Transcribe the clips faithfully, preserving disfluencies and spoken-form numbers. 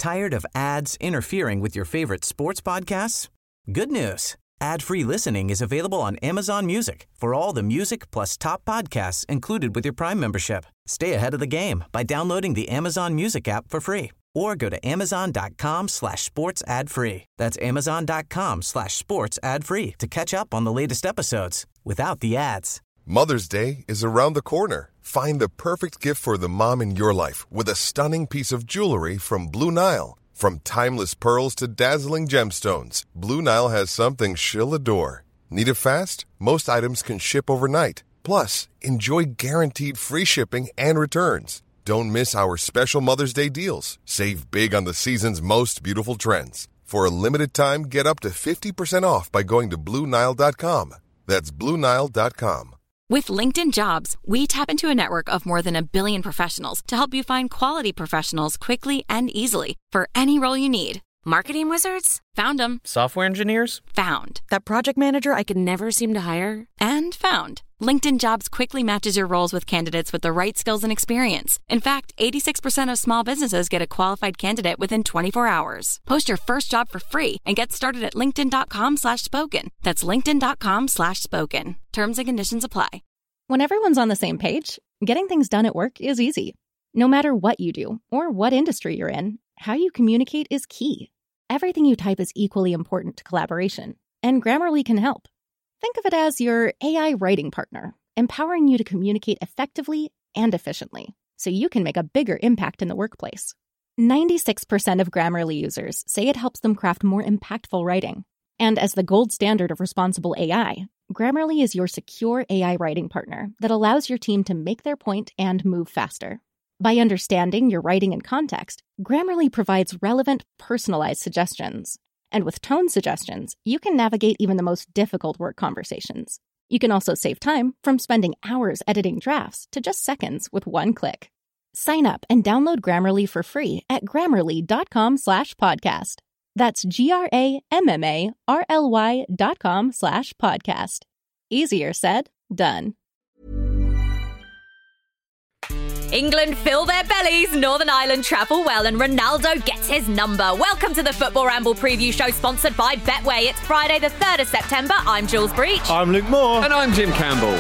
Tired of ads interfering with your favorite sports podcasts? Good news. Ad-free listening is available on Amazon Music for all the music plus top podcasts included with your Prime membership. Stay ahead of the game by downloading the Amazon Music app for free or go to amazon.com slash sports ad free. That's amazon.com slash sports ad free to catch up on the latest episodes without the ads. Mother's Day is around the corner. Find the perfect gift for the mom in your life with a stunning piece of jewelry from Blue Nile. From timeless pearls to dazzling gemstones, Blue Nile has something she'll adore. Need it fast? Most items can ship overnight. Plus, enjoy guaranteed free shipping and returns. Don't miss our special Mother's Day deals. Save big on the season's most beautiful trends. For a limited time, get up to fifty percent off by going to Blue Nile dot com. That's Blue Nile dot com. With LinkedIn Jobs, we tap into a network of more than a billion professionals to help you find quality professionals quickly and easily for any role you need. Marketing wizards? Found them. Software engineers? Found. That project manager I could never seem to hire? And found. LinkedIn Jobs quickly matches your roles with candidates with the right skills and experience. In fact, eighty-six percent of small businesses get a qualified candidate within twenty-four hours. Post your first job for free and get started at linkedin.com slash spoken. That's linkedin.com slash spoken. Terms and conditions apply. When everyone's on the same page, getting things done at work is easy. No matter what you do or what industry you're in, how you communicate is key. Everything you type is equally important to collaboration, and Grammarly can help. Think of it as your A I writing partner, empowering you to communicate effectively and efficiently, so you can make a bigger impact in the workplace. ninety-six percent of Grammarly users say it helps them craft more impactful writing. And as the gold standard of responsible A I, Grammarly is your secure A I writing partner that allows your team to make their point and move faster. By understanding your writing and context, Grammarly provides relevant, personalized suggestions. And with tone suggestions, you can navigate even the most difficult work conversations. You can also save time from spending hours editing drafts to just seconds with one click. Sign up and download Grammarly for free at grammarly.com slash podcast. That's G-R-A-M-M-A-R-L-Y dot com slash podcast. Easier said, done. England fill their bellies, Northern Ireland travel well, and Ronaldo gets his number. Welcome to the Football Ramble preview show sponsored by Betway. It's Friday the third of September. I'm Jules Breach. I'm Luke Moore. And I'm Jim Campbell.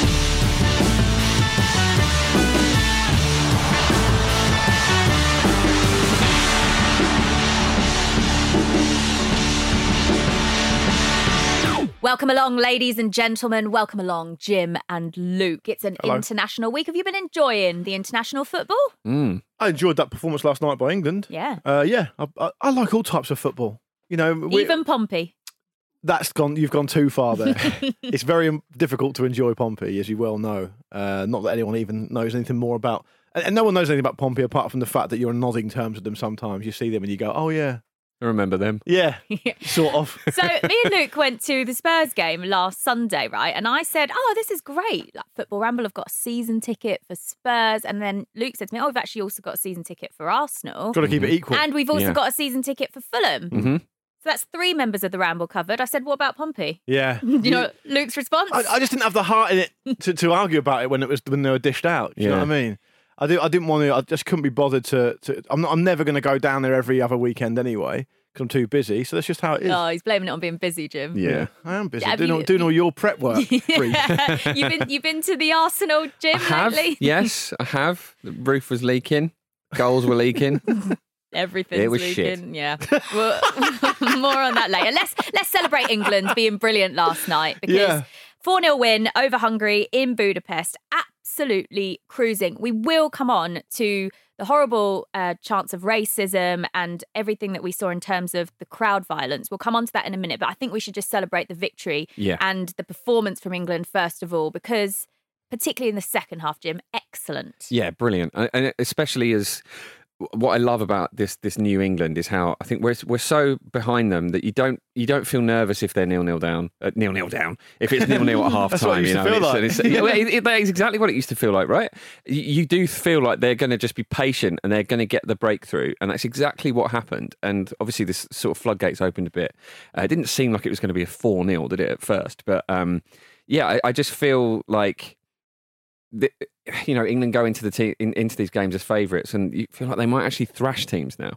Welcome along, ladies and gentlemen. Welcome along, Jim and Luke. It's an Hello. international week. Have you been enjoying the international football? Mm. I enjoyed that performance last night by England. Yeah. Uh, yeah, I, I, I like all types of football. You know, we- Even Pompey. That's gone. You've gone too far there. It's very um, difficult to enjoy Pompey, as you well know. Uh, not that anyone even knows anything more about, and, and no one knows anything about Pompey apart from the fact that you're on nodding terms with them. Sometimes you see them and you go, "Oh yeah, I remember them." yeah, sort of." So me and Luke went to the Spurs game last Sunday, right? And I said, "Oh, this is great! Like Football Ramble have got a season ticket for Spurs." And then Luke said to me, "Oh, we've actually also got a season ticket for Arsenal, Got to keep it equal. and we've also Yeah. got a season ticket for Fulham." Mm-hmm. So that's three members of the Ramble covered. I said, "What about Pompey?" yeah, Do you know Luke's response? I, I just didn't have the heart in it to, to argue about it when it was when they were dished out. Do you know Yeah. what I mean? I do. I didn't want to. I just couldn't be bothered to. to I'm not. I'm never going to go down there every other weekend anyway because I'm too busy. So that's just how it is. Oh, he's blaming it on being busy, Jim. Yeah. I am busy Have doing, you- all, doing all your prep work. Freak. you've been you've been to the Arsenal gym I have. lately? Yes, I have. The roof was leaking. Goals were leaking. Everything's It was leaking. shit. Yeah. Well, more on that later. Let's let's celebrate England being brilliant last night because Yeah. four nil win over Hungary in Budapest. Absolutely cruising. We will come on to the horrible uh, chance of racism and everything that we saw in terms of the crowd violence. We'll come on to that in a minute, but I think we should just celebrate the victory Yeah. and the performance from England first of all, because particularly in the second half, Jim, excellent. Yeah, brilliant. And and especially as what I love about this this New England is how I think we're we're so behind them that you don't you don't feel nervous if they're nil nil down, uh, nil nil down. If it's nil nil at half That's time, what it you used know, to feel it's, like. it's, yeah, well, it, it- that is exactly what it used to feel like, right? You, you do feel like they're going to just be patient and they're going to get the breakthrough, and that's exactly what happened. And obviously, this sort of floodgates opened a bit. Uh, it didn't seem like it was going to be a four nil, did it at first? But um, yeah, I, I just feel like. The, you know, England go into the te- in, into these games as favourites, and you feel like they might actually thrash teams now.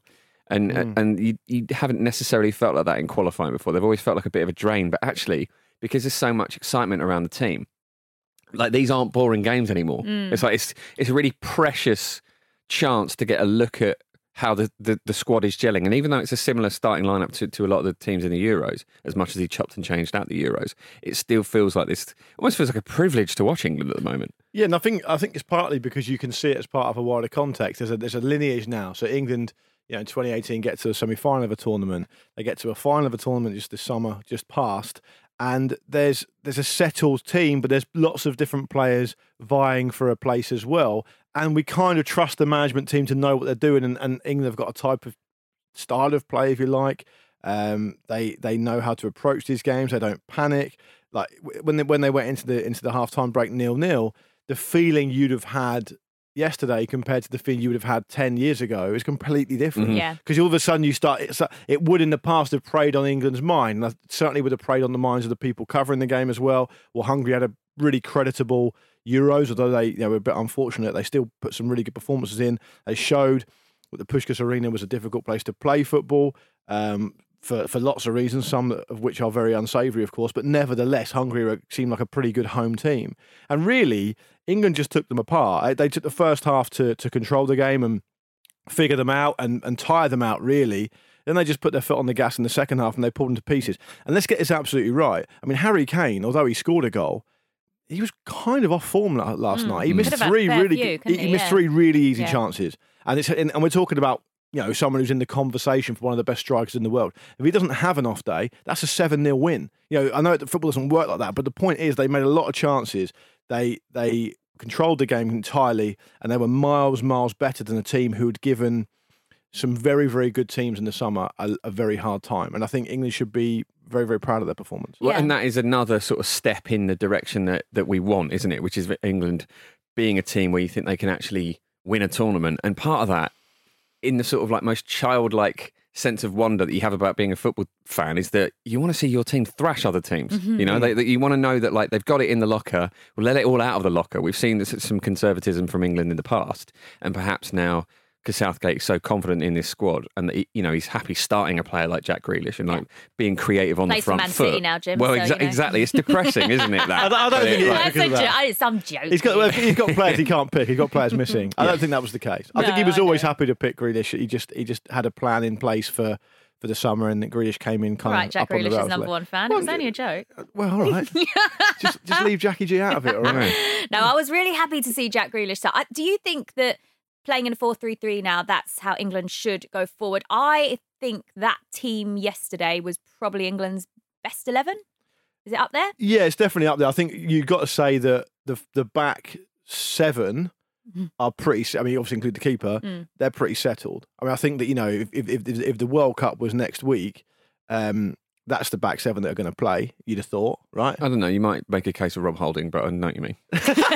And Mm. and you, you haven't necessarily felt like that in qualifying before. They've always felt like a bit of a drain. But actually, because there's so much excitement around the team, like these aren't boring games anymore. Mm. It's like it's it's a really precious chance to get a look at how the, the, the squad is gelling. And even though it's a similar starting lineup to, to a lot of the teams in the Euros, as much as he chopped and changed out the Euros, it still feels like this, almost feels like a privilege to watch England at the moment. Yeah, and I think I think it's partly because you can see it as part of a wider context. There's a there's a lineage now. So England, you know, in twenty eighteen get to a semi-final of a tournament. They get to a final of a tournament just this summer, just past. And there's there's a settled team, but there's lots of different players vying for a place as well. And we kind of trust the management team to know what they're doing. And, and England have got a type of style of play, if you like. Um, they they know how to approach these games. They don't panic. Like when they, when they went into the into the halftime break nil nil, the feeling you'd have had yesterday compared to the feeling you would have had ten years ago is completely different. Mm-hmm. Yeah. Because all of a sudden you start, it's, it would in the past have preyed on England's mind. And certainly would have preyed on the minds of the people covering the game as well. Well, Hungary had a really creditable Euros, although they you know, were a bit unfortunate. They still put some really good performances in. They showed that the Puskás Arena was a difficult place to play football. Um, For, for lots of reasons, some of which are very unsavoury, of course, but nevertheless, Hungary seemed like a pretty good home team. And really, England just took them apart. They took the first half to, to control the game and figure them out and, and tire them out, really. Then they just put their foot on the gas in the second half and they pulled them to pieces. And let's get this absolutely right. I mean, Harry Kane, although he scored a goal, he was kind of off form last mm. night. He missed Could have three had a fair really few, good, he, couldn't he he? missed Yeah. three really easy Yeah. chances. And it's and, and we're talking about you know, someone who's in the conversation for one of the best strikers in the world. If he doesn't have an off day, that's a seven nil win. You know, I know that football doesn't work like that, but the point is they made a lot of chances. They they controlled the game entirely, and they were miles, miles better than a team who had given some very, very good teams in the summer a, a very hard time. And I think England should be very, very proud of their performance. Well, Yeah. and that is another sort of step in the direction that, that we want, isn't it? Which is England being a team where you think they can actually win a tournament. And part of that, in the sort of like most childlike sense of wonder that you have about being a football fan, is that you want to see your team thrash other teams. Mm-hmm. You know, they, that you want to know that like they've got it in the locker. Well, let it all out of the locker. We've seen this, some conservatism from England in the past, and perhaps now because Southgate's so confident in this squad, and that he, you know he's happy starting a player like Jack Grealish and like being creative on Plays the for front Man foot. City now, Jim, Well, so, exa- you know. exactly. It's depressing, isn't it? That I don't- I don't think it is. Like- That's because a of jo- that. I- some joke. He's got well, he's got players he can't pick. He's got players missing. I don't think that was the case. I think he No, was I always know. happy to pick Grealish. He just he just had a plan in place for, for the summer, and Grealish came in kind Right, of Jack up on the Grealish's rails number late. one fan. Well, It was only a joke. Well, all right. just just leave Jackie G out of it, all right? No, I was really happy to see Jack Grealish start. I- Do you think that playing in a four three three now, that's how England should go forward? I think that team yesterday was probably England's best eleven. Is it up there? Yeah, it's definitely up there. I think you've got to say that the the back seven are pretty. se- I mean, you obviously include the keeper. Mm. They're pretty settled. I mean, I think that you know, if if if, if the World Cup was next week, um, that's the back seven that are going to play. You'd have thought, right? I don't know. You might make a case of Rob Holding, but I know what you mean.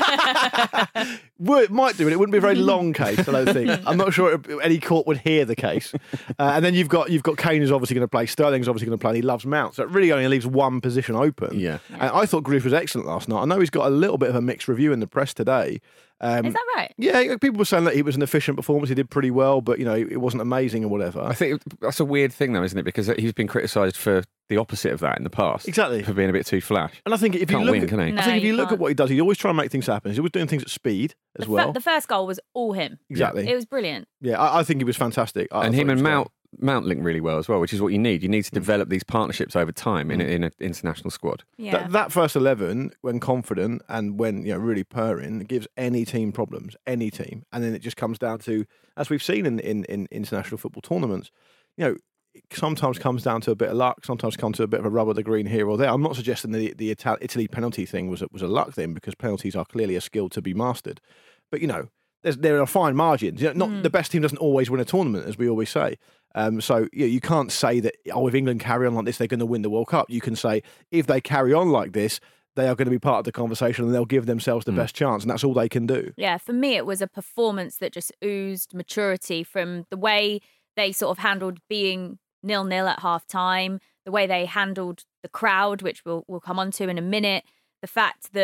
Well, it might do, and it wouldn't be a very long case. I don't think. I'm not sure if any court would hear the case. Uh, and then you've got you've got Kane who's obviously going to play. Sterling's obviously going to play. And he loves Mount, so it really only leaves one position open. Yeah. And I thought Grealish was excellent last night. I know he's got a little bit of a mixed review in the press today. Um, Is that right? Yeah, people were saying that he was an efficient performance. He did pretty well, but you know, it wasn't amazing or whatever. I think that's a weird thing, though, isn't it? Because he's been criticised for the opposite of that in the past. Exactly. For being a bit too flash. And I think if you Can't look, win, at, can he? I No, think if you you look at can't. what he does, he's always trying to make things happen. He's always doing things at speed as The, well. fir- the first goal was all him. Exactly. It was brilliant. Yeah, I, I think he was fantastic. I, I and thought him he and was great. Mount Mount link really well as well, which is what you need. You need Mm. to develop these partnerships over time in, a, in an international squad. Yeah. That, that first eleven, when confident and when you know really purring, gives any team problems, any team. And then it just comes down to, as we've seen in, in, in international football tournaments, you know, it sometimes comes down to a bit of luck, sometimes comes to a bit of a rub of the green here or there. I'm not suggesting the the Ital- Italy penalty thing was a, was a luck thing, because penalties are clearly a skill to be mastered. But you know, there's, there are fine margins. You know, not the best team doesn't always win a tournament, as we always say. Um, so you, know, you can't say that, oh, if England carry on like this, they're going to win the World Cup. You can say, if they carry on like this, they are going to be part of the conversation and they'll give themselves the best chance, and that's all they can do. Yeah, for me, it was a performance that just oozed maturity from the way they sort of handled being nil-nil at half time, the way they handled the crowd, which we'll, we'll come on to in a minute, the fact that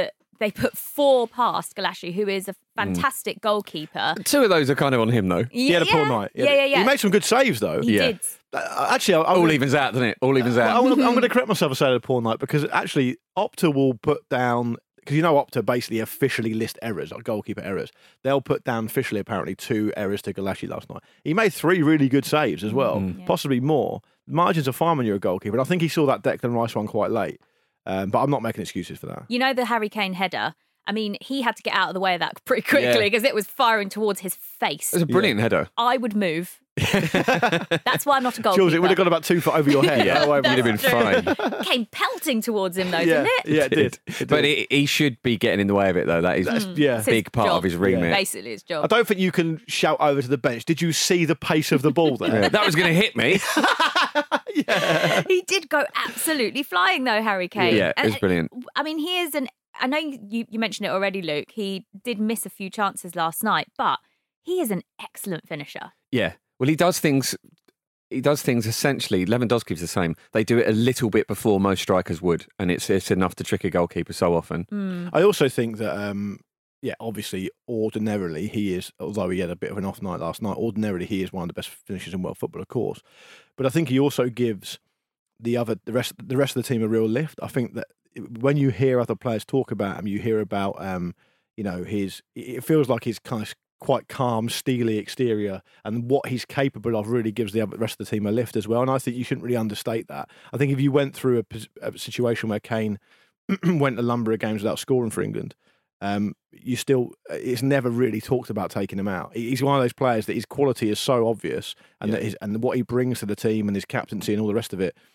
they put four past Galassi, who is a fantastic mm. goalkeeper. Two of those are kind of on him, though. Yeah, he had a yeah. poor night. He, yeah, a, yeah, yeah. he made some good saves, though. He yeah. did. Uh, actually, I'll, I'll all gonna, evens out, doesn't it? All evens out. I'm, I'm going to correct myself and say he had a poor night because actually Opta will put down, because you know Opta basically officially list errors, like goalkeeper errors. They'll put down officially apparently two errors to Galassi last night. He made three really good saves as well, Mm. Yeah. possibly more. Margins are fine when you're a goalkeeper, and I think he saw that Declan Rice one quite late. Um, but I'm not making excuses for that. You know the Harry Kane header? I mean, he had to get out of the way of that pretty quickly because Yeah. it was firing towards his face. It was a brilliant yeah. header. I would move. That's why I'm not a goalkeeper. Jules, it would have gone about two foot over your head. Yeah, Otherwise, it would have been True. fine. Came pelting towards him though, yeah, didn't it? yeah, it did. It did. But he, he should be getting in the way of it, though. That is That's, Mm. yeah. It's a his big part job. of his remit. Basically his job. I don't think you can shout over to the bench. Did you see the pace of the ball there? Yeah, that was going to hit me. yeah. He did go absolutely flying though, Harry Kane. Yeah, it was And, brilliant. I mean, he is an. I know you, you mentioned it already, Luke. He did miss a few chances last night, but he is an excellent finisher. Yeah. Well, he does things. He does things essentially. Lewandowski's the same. They do it a little bit before most strikers would, and it's it's enough to trick a goalkeeper so often. Mm. I also think that, um, yeah, obviously, ordinarily he is, although he had a bit of an off night last night, ordinarily he is one of the best finishers in world football, of course. But I think he also gives the other the rest the rest of the team a real lift. I think that when you hear other players talk about him, you hear about, um, you know, his. It feels like his kind of quite calm, steely exterior, and what he's capable of really gives the other, rest of the team a lift as well. And I think you shouldn't really understate that. I think if you went through a, a situation where Kane went a number of games without scoring for England, um, you still it's never really talked about taking him out. He's one of those players that his quality is so obvious, and Yeah. that his, and what he brings to the team and his captaincy and all the rest of it.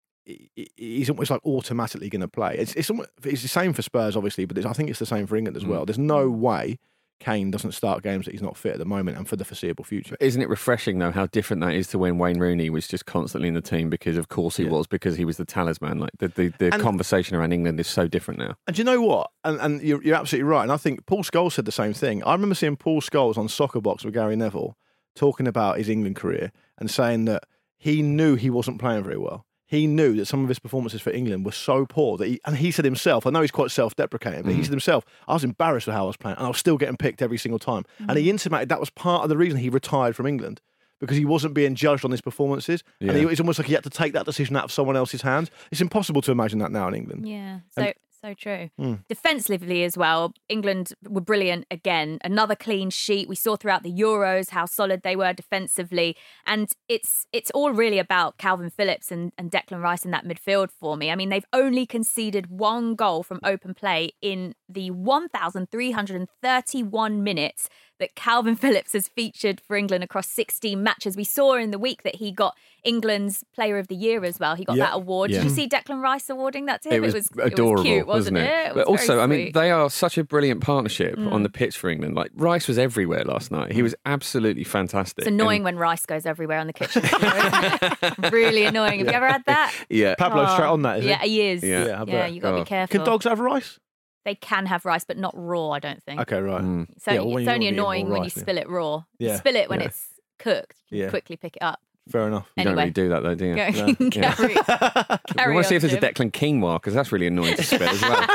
He's almost like automatically going to play. It's it's almost, it's the same for Spurs, obviously, but it's, I think it's the same for England as well. Mm. There's no way Kane doesn't start games that he's not fit at the moment and for the foreseeable future. Isn't it refreshing, though, how different that is to when Wayne Rooney was just constantly in the team because, of course, he Yeah. was, because he was the talisman. Like the, the, the And- conversation around England is so different now. And do you know what? And, and you're, you're absolutely right. And I think Paul Scholes said the same thing. I remember seeing Paul Scholes on Soccer Box with Gary Neville talking about his England career and saying that he knew he wasn't playing very well. He knew that some of his performances for England were so poor that he, and he said himself, I know he's quite self-deprecating, but Mm. he said himself, I was embarrassed with how I was playing and I was still getting picked every single time. Mm. And he intimated that was part of the reason he retired from England, because he wasn't being judged on his performances. Yeah. And he, it's almost like he had to take that decision out of someone else's hands. It's impossible to imagine that now in England. Yeah, so And- so true. Mm. Defensively as well, England were brilliant again. Another clean sheet. We saw throughout the Euros how solid they were defensively, and it's it's all really about Calvin Phillips and, and Declan Rice in that midfield for me. I mean, they've only conceded one goal from open play in the one thousand three hundred thirty-one minutes that Calvin Phillips has featured for England across sixteen matches. We saw in the week that he got England's Player of the Year as well. He got Yeah. that award. Yeah. Did you see Declan Rice awarding that to him? It was, it was adorable, cute, wasn't, it? it? It But was also, very I mean, sweet. they are such a brilliant partnership Mm. on the pitch for England. Like, Rice was everywhere last night. He was absolutely fantastic. It's annoying And- when Rice goes everywhere on the kitchen floor, isn't it? Really annoying. Have you ever had that? Yeah. Pablo's Oh, straight on that, is yeah, he? he is. Yeah. Yeah, I Yeah, bet. you got to Oh. be careful. Can dogs have rice? They can have rice, but not raw, I don't think. Okay, right. Mm. So Yeah, well, when it's you only wanna be annoying more when you rice, yeah. spill it raw. You Yeah, spill it when yeah. it's cooked. You Yeah. can quickly pick it up. Fair enough. You don't Anyway. really do that, though, do you? Go- No. Yeah. carry, We carry want to see on, if there's a Jim. Declan quinoa, because that's really annoying to spill as well.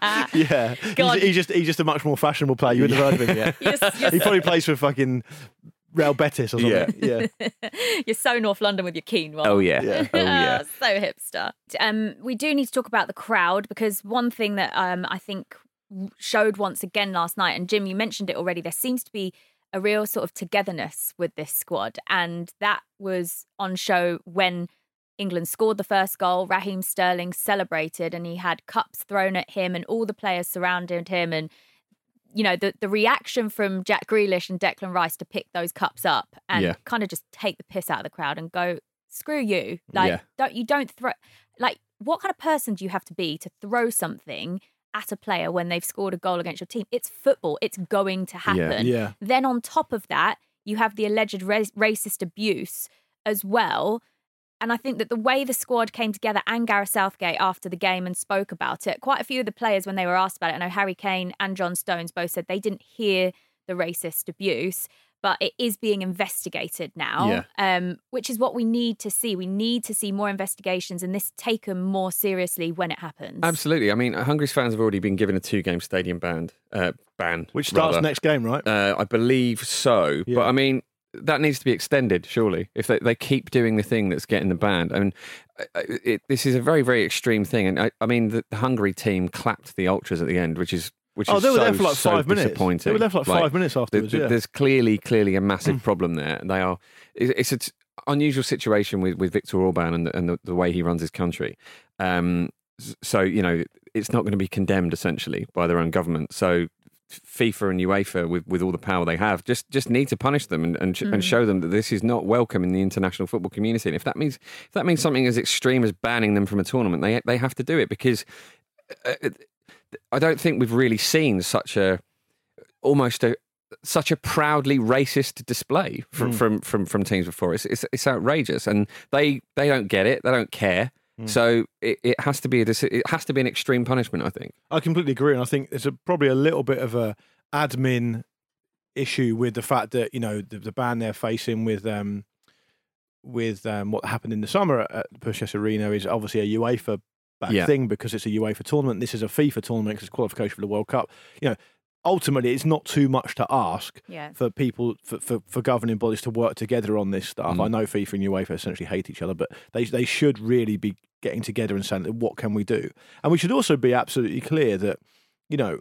Yeah, God. he's, he's just he's just a much more fashionable player. You wouldn't have heard of him yet. Yes, yes. He probably plays for fucking Real Betis or something. Yeah, You're so North London with your quinoa. Oh, yeah. Yeah. Oh, yeah. so hipster. Um, we do need to talk about the crowd, because one thing that um, I think showed once again last night, and Jim, you mentioned it already, there seems to be a real sort of togetherness with this squad, and that was on show when England scored the first goal. Raheem Sterling celebrated, and he had cups thrown at him, and all the players surrounded him, and you know, the, the reaction from Jack Grealish and Declan Rice to pick those cups up and Yeah. kind of just take the piss out of the crowd and go, screw you. Like, Yeah. don't you don't throw, like, what kind of person do you have to be to throw something at a player when they've scored a goal against your team? It's football. It's going to happen. yeah. Then on top of that, you have the alleged ra- racist abuse as well. And I think that the way the squad came together, and Gareth Southgate after the game and spoke about it, quite a few of the players, when they were asked about it, I know Harry Kane and John Stones both said they didn't hear the racist abuse. but it is being investigated now, Yeah. um, which is what we need to see. We need to see more investigations and this taken more seriously when it happens. Absolutely. I mean, Hungary's fans have already been given a two-game stadium ban, uh, ban Which starts rather. next game, right? Uh, I believe so. Yeah. But I mean, that needs to be extended, surely, if they, they keep doing the thing that's getting the ban. I mean, it, it, this is a very, very extreme thing. And I, I mean, the, the Hungary team clapped the ultras at the end, which is which Oh, is they were so, there for like so five minutes. disappointing. They were there for like five minutes the- afterwards, the- yeah. There's clearly, clearly a massive problem there. They are. it- It's an unusual situation with, with Viktor Orban and, the, and the, the way he runs his country. Um, s- so you know, it's not going to be condemned essentially by their own government. So FIFA and UEFA, with, with all the power they have, just just need to punish them and and, sh- and show them that this is not welcome in the international football community. And if that means if that means something as extreme as banning them from a tournament, they they have to do it, because uh, I don't think we've really seen such a almost a such a proudly racist display from Mm. from, from from teams before. It's, it's it's outrageous, and they they don't get it. They don't care. Mm. So it, it has to be a deci- it has to be an extreme punishment, I think. I completely agree, and I think there's a, probably a little bit of a admin issue with the fact that, you know, the, the ban they're facing with um, with um, what happened in the summer at, at Puskas Arena is obviously a UEFA back Yeah. thing, because it's a UEFA tournament. This is a FIFA tournament because it's qualification for the World Cup. You know, ultimately, it's not too much to ask Yeah. for people for, for, for governing bodies to work together on this stuff. Mm. I know FIFA and UEFA essentially hate each other, but they they should really be getting together and saying, what can we do? And we should also be absolutely clear that, you know,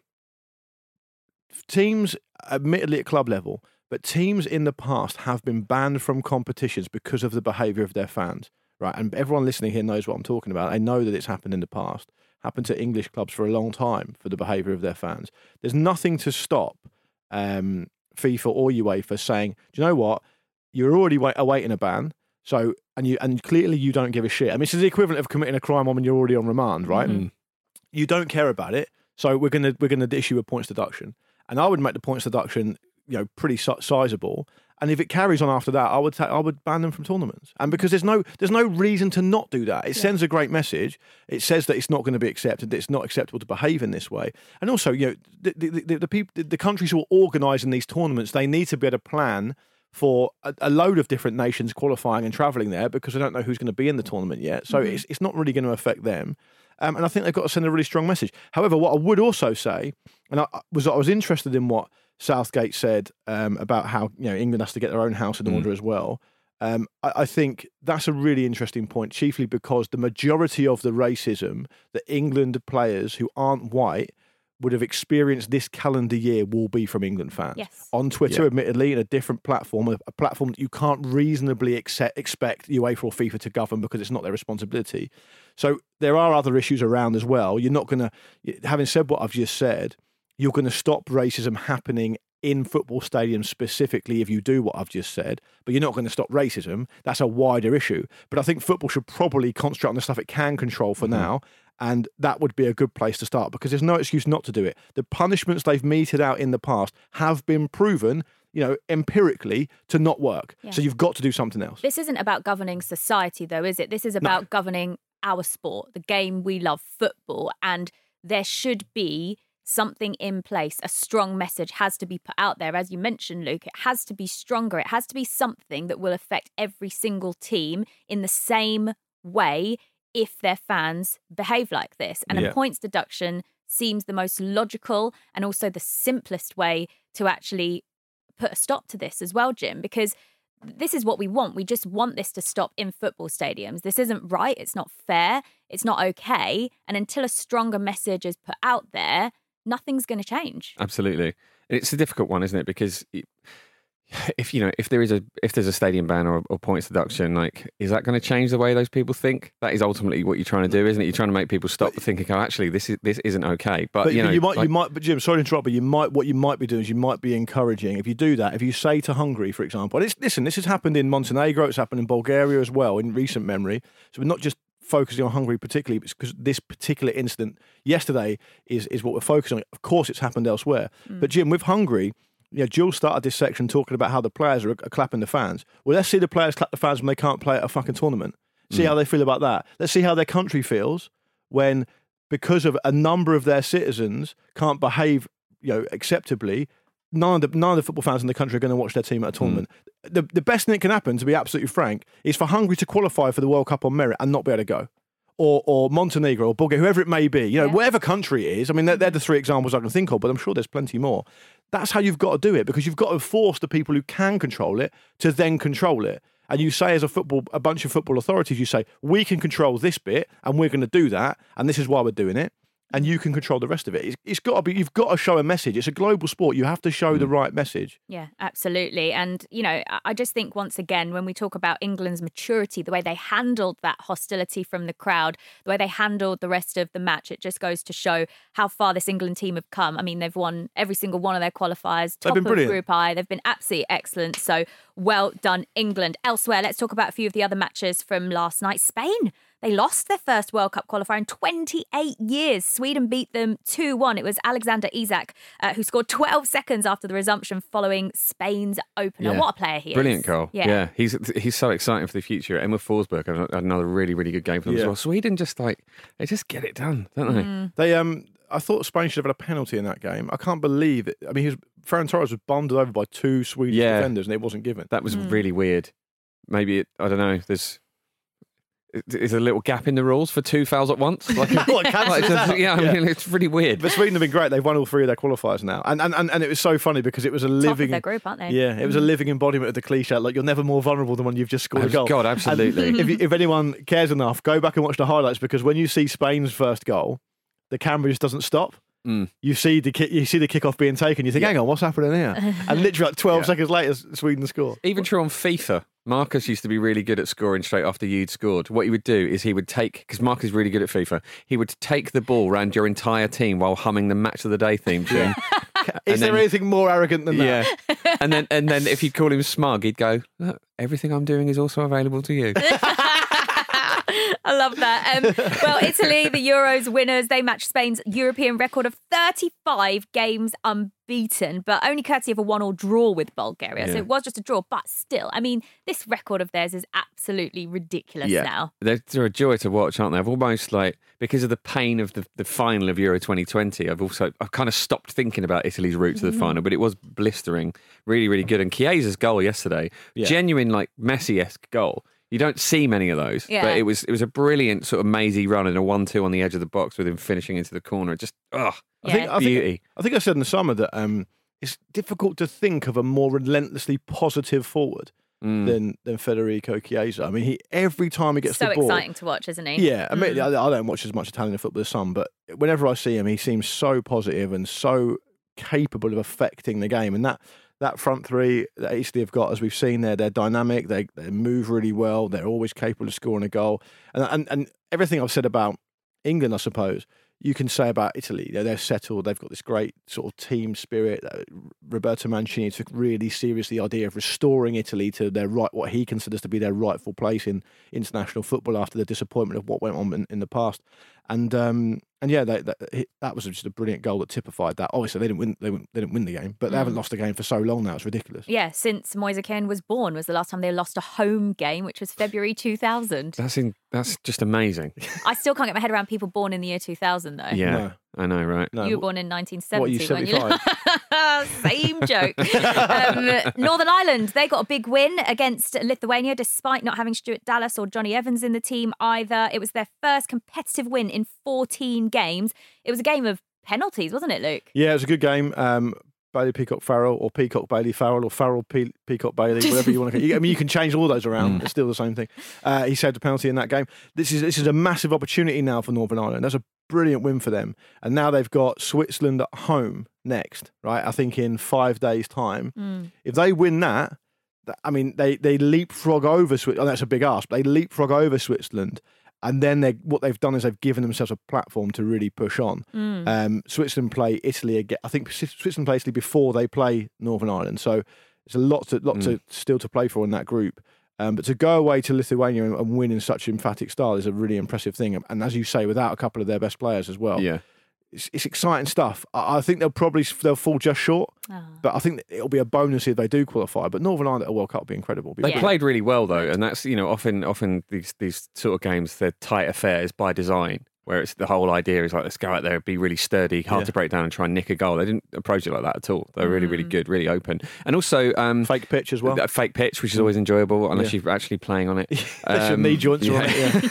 teams, admittedly at club level, but teams in the past have been banned from competitions because of the behaviour of their fans, right? And everyone listening here knows what I'm talking about. They know that it's happened in the past. Happened to English clubs for a long time for the behaviour of their fans. There's nothing to stop um, FIFA or UEFA saying, do you know what? You're already wait- awaiting a ban. So, and you and clearly you don't give a shit. I mean, it's the equivalent of committing a crime when you're already on remand, right? Mm. You don't care about it, so we're gonna we're gonna issue a points deduction, and I would make the points deduction, you know, pretty si- sizable. And if it carries on after that, I would ta- I would ban them from tournaments. And because there's no there's no reason to not do that. It Yeah. sends a great message. It says that it's not going to be accepted. That it's not acceptable to behave in this way. And also, you know, the the the, the, people, the countries who are organising these tournaments, they need to be able to plan for a, a load of different nations qualifying and travelling there, because they don't know who's going to be in the tournament yet. So Mhm. it's it's not really going to affect them. Um, and I think they've got to send a really strong message. However, what I would also say, and I I was I was interested in what Southgate said um, about how, you know, England has to get their own house in Mm. order as well. Um, I, I think that's a really interesting point, chiefly because the majority of the racism that England players who aren't white would have experienced this calendar year will be from England fans. Yes. On Twitter, Yeah. admittedly, in a different platform, a, a platform that you can't reasonably accept, expect UEFA or FIFA to govern because it's not their responsibility. So there are other issues around as well. You're not going to, having said what I've just said, you're going to stop racism happening in football stadiums specifically if you do what I've just said, but you're not going to stop racism. That's a wider issue. But I think football should probably concentrate on the stuff it can control for Mhm. now, and that would be a good place to start, because there's no excuse not to do it. The punishments they've meted out in the past have been proven, you know, empirically to not work. Yeah. So you've got to do something else. This isn't about governing society, though, is it? This is about governing our sport, the game we love, football. And there should be something in place. A strong message has to be put out there. As you mentioned, Luke, it has to be stronger. It has to be something that will affect every single team in the same way if their fans behave like this. And Yeah. a points deduction seems the most logical and also the simplest way to actually put a stop to this as well, Jim, because this is what we want. We just want this to stop in football stadiums. This isn't right. It's not fair. It's not okay. And until a stronger message is put out there, nothing's going to change. Absolutely. It's a difficult one, isn't it? Because if you know, if there is a if there's a stadium ban or, or points deduction, like, is that going to change the way those people think? That is ultimately what you're trying to do, isn't it? You're trying to make people stop thinking, oh, actually, this is this isn't okay. But, But you know, you might, like- you might, but Jim, sorry to interrupt, but you might, what you might be doing is you might be encouraging, if you do that, if you say to Hungary, for example, and it's, listen, this has happened in Montenegro, it's happened in Bulgaria as well in recent memory. So we're not just focusing on Hungary particularly, because this particular incident yesterday is is what we're focusing on. Of course, it's happened elsewhere. But Jim, with Hungary, you know, Jules started this section talking about how the players are, are clapping the fans. Well, let's see the players clap the fans when they can't play at a fucking tournament. See how they feel about that. Let's see how their country feels when, because of a number of their citizens can't behave, you know, acceptably, none of the none of the football fans in the country are going to watch their team at a tournament. Mm. The the best thing that can happen, to be absolutely frank, is for Hungary to qualify for the World Cup on merit and not be able to go. Or, or Montenegro or Bulgaria, whoever it may be, you know, yeah. whatever country it is. I mean, they're, they're the three examples I can think of, but I'm sure there's plenty more. That's how you've got to do it, because you've got to force the people who can control it to then control it. And you say, as a football, a bunch of football authorities, you say, we can control this bit and we're going to do that. And this is why we're doing it. And you can control the rest of it. It's, it's got to be. You've got to show a message. It's a global sport. You have to show mm. the right message. Yeah, absolutely. And you know, I just think once again, when we talk about England's maturity, the way they handled that hostility from the crowd, the way they handled the rest of the match, it just goes to show how far this England team have come. I mean, they've won every single one of their qualifiers. Top They've been of brilliant. Group I. They've been absolutely excellent. So well done, England. Elsewhere, let's talk about a few of the other matches from last night. Spain. They lost their first World Cup qualifier in twenty-eight years. Sweden beat them two one. It was Alexander Isak uh, who scored twelve seconds after the resumption following Spain's opener. Yeah. What a player he is. Brilliant goal. Yeah. yeah, he's he's so exciting for the future. Emma Forsberg had another really, really good game for them yeah. as well. Sweden just like, they just get it done, don't they? Mm. They um, I thought Spain should have had a penalty in that game. I can't believe it. I mean, he was, Ferran Torres was bundled over by two Swedish yeah. defenders and it wasn't given. That was Mm. really weird. Maybe, it, I don't know, there's... Is there a little gap in the rules for two fouls at once? Like, What, cancel like, it out? yeah, I Yeah. mean, it's really weird. But Sweden have been great. They've won all three of their qualifiers now. And and, and, and it was so funny because it was a Top living... of their group, aren't they? Yeah, it was a living embodiment of the cliche. Like, you're never more vulnerable than when you've just scored a Oh, goal. God, absolutely. And if, you- if anyone cares enough, go back and watch the highlights, because when you see Spain's first goal, the camera just doesn't stop. Mm. You see the ki- you see the kickoff being taken. You think, Yeah. hang on, what's happening here? And literally, like twelve Yeah. seconds later, Sweden score. Even true on FIFA. Marcus used to be really good at scoring straight after you'd scored. What he would do is he would take, because Marcus is really good at FIFA, he would take the ball around your entire team while humming the Match of the Day theme tune. Is there then- anything more arrogant than that? Yeah. and then and then if you'd call him smug, he'd go, look, everything I'm doing is also available to you. I love that. Um, well, Italy, the Euros winners, they matched Spain's European record of thirty-five games unbeaten, but only courtesy of a one-all draw with Bulgaria. So Yeah. it was just a draw, but still, I mean, this record of theirs is absolutely ridiculous now. They're, they're a joy to watch, aren't they? I've almost like, because of the pain of the, the final of Euro twenty twenty, I've also, I've kind of stopped thinking about Italy's route to the Mm-hmm. final, but it was blistering, really, really good. And Chiesa's goal yesterday, Yeah. genuine like Messi-esque goal. You don't see many of those, Yeah. but it was it was a brilliant sort of mazy run and a one two on the edge of the box with him finishing into the corner. It just, oh, I think, I beauty. think, I think I said in the summer that um, it's difficult to think of a more relentlessly positive forward Mm. than than Federico Chiesa. I mean, he every time he gets So the ball, exciting to watch, isn't he? Yeah, admittedly, I, I don't watch as much Italian football as some, but whenever I see him, he seems so positive and so capable of affecting the game. And that that front three that Italy have got, as we've seen there, they're dynamic, they they move really well, they're always capable of scoring a goal. And and, and everything I've said about England, I suppose, you can say about Italy. They're, they're settled. They've got this great sort of team spirit. Uh, Roberto Mancini took really serious the idea of restoring Italy to their right, what he considers to be their rightful place in international football after the disappointment of what went on in, in the past. And um, and yeah, they, they, that was just a brilliant goal that typified that. Obviously, they didn't win. They, they didn't win the game, but they haven't lost a game for so long now. It's ridiculous. Yeah, since Moise Kean was born was the last time they lost a home game, which was February two thousand. That's in, that's just amazing. I still can't get my head around people born in the year two thousand, though. Yeah, No. I know, right? No, You were born in nineteen seventy, what are you, weren't you? seventy-five? Same joke. um, Northern Ireland, they got a big win against Lithuania despite not having Stuart Dallas or Johnny Evans in the team either. It was their first competitive win in fourteen games. It was a game of penalties, wasn't it, Luke? Yeah, it was a good game. Um, Bailey Peacock Farrell or Peacock Bailey Farrell or Farrell Pe- Peacock Bailey, whatever you want to call it. I mean, you can change all those around. It's still the same thing. Uh, he saved a penalty in that game. This is this is a massive opportunity now for Northern Ireland. That's a brilliant win for them. And now they've got Switzerland at home next, right? I think in five days' time. Mm. If they win that, that I mean, they they leapfrog over Switzerland. Oh, that's a big ask. But they leapfrog over Switzerland. And then they what they've done is they've given themselves a platform to really push on. Mm. Um, Switzerland play Italy again. I think Switzerland play Italy before they play Northern Ireland. So it's a lot to lot Mm. to still to play for in that group. Um, but to go away to Lithuania and, and win in such emphatic style is a really impressive thing. And as you say, without a couple of their best players as well. Yeah. It's, it's exciting stuff. I, I think they'll probably they'll fall just short, Oh. but I think it'll be a bonus if they do qualify. But Northern Ireland at a World Cup will be incredible. Be They Yeah. played really well though, and that's, you know, often often these these sort of games, they're tight affairs by design. where it's the whole idea is like, let's go out there, be really sturdy, hard Yeah. to break down and try and nick a goal. They didn't approach it like that at all. They were really, really good, really open. And also... Um, Fake pitch as well. A fake pitch, which is always enjoyable, unless Yeah. you're actually playing on it. There's your knee joints are on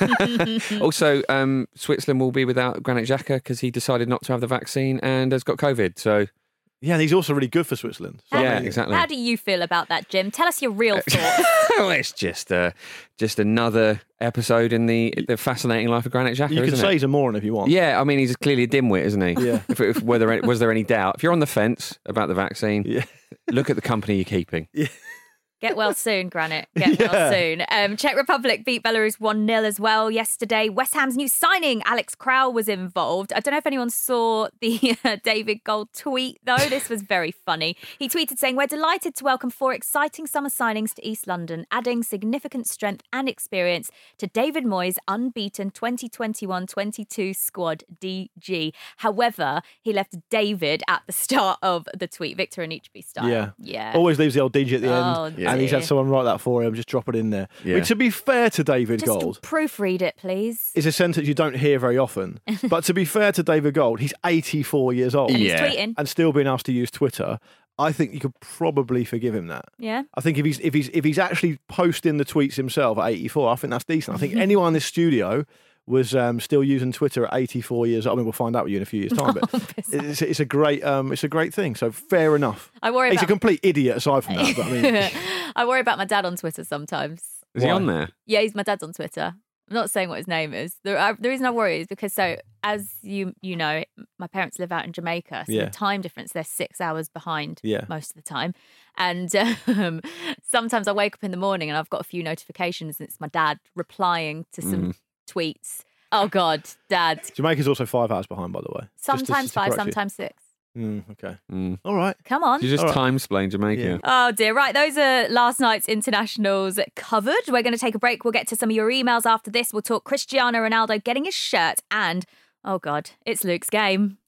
it, yeah. Also, um, Switzerland will be without Granit Xhaka because he decided not to have the vaccine and has got COVID. So, Yeah, and he's also really good for Switzerland. So, yeah, I mean, exactly. How do you feel about that, Jim? Tell us your real thoughts. Well, it's just uh, just another episode in the the fascinating life of Granit Xhaka. You can isn't say it? he's a moron if you want. Yeah, I mean, he's clearly a dimwit, isn't he? Yeah. If, if whether was there any doubt, if you're on the fence about the vaccine, Yeah. look at the company you're keeping. Yeah. Get well soon, Granit. Get Yeah. well soon. Um, Czech Republic beat Belarus one nil as well yesterday. West Ham's new signing, Alex Král, was involved. I don't know if anyone saw the uh, David Gold tweet, though. This was very funny. He tweeted saying, "We're delighted to welcome four exciting summer signings to East London, adding significant strength and experience to David Moyes' unbeaten twenty twenty-one twenty-two squad, D G." However, he left David at the start of the tweet, Victor Anichebe style. Yeah. Yeah. Always leaves the old D J at the Oh, end. dear. And he's had someone write that for him, just drop it in there. Yeah. I mean, to be fair to David Just Gold, proofread it, please. is a sentence you don't hear very often. But to be fair to David Gold, he's eighty-four years old And he's Yeah. tweeting. and still being asked to use Twitter. I think you could probably forgive him that. Yeah. I think if he's if he's if he's actually posting the tweets himself at eighty-four, I think that's decent. I think anyone in this studio was um, still using Twitter at eighty-four years old. I mean, we'll find out with you in a few years' time, but it's, it's a great um, it's a great thing. So fair enough. I worry He's a about complete idiot aside from that. But I mean, I worry about my dad on Twitter sometimes. Is he Why? on there? Yeah, he's my dad's on Twitter. I'm not saying what his name is. The, uh, the reason I worry is because, so as you you know, my parents live out in Jamaica, so Yeah. the time difference, they're six hours behind Yeah. most of the time. And um, sometimes I wake up in the morning and I've got a few notifications and it's my dad replying to some tweets. Oh God, Dad. Jamaica's also five hours behind, by the way. Just to- Sometimes just to five, correct you. sometimes six. Mm, okay. Mm. All right. Come on. You just All right. time explain Jamaica. Yeah. Oh dear, right. Those are last night's internationals covered. We're going to take a break. We'll get to some of your emails after this. We'll talk Cristiano Ronaldo getting his shirt and, oh God, it's Luke's game.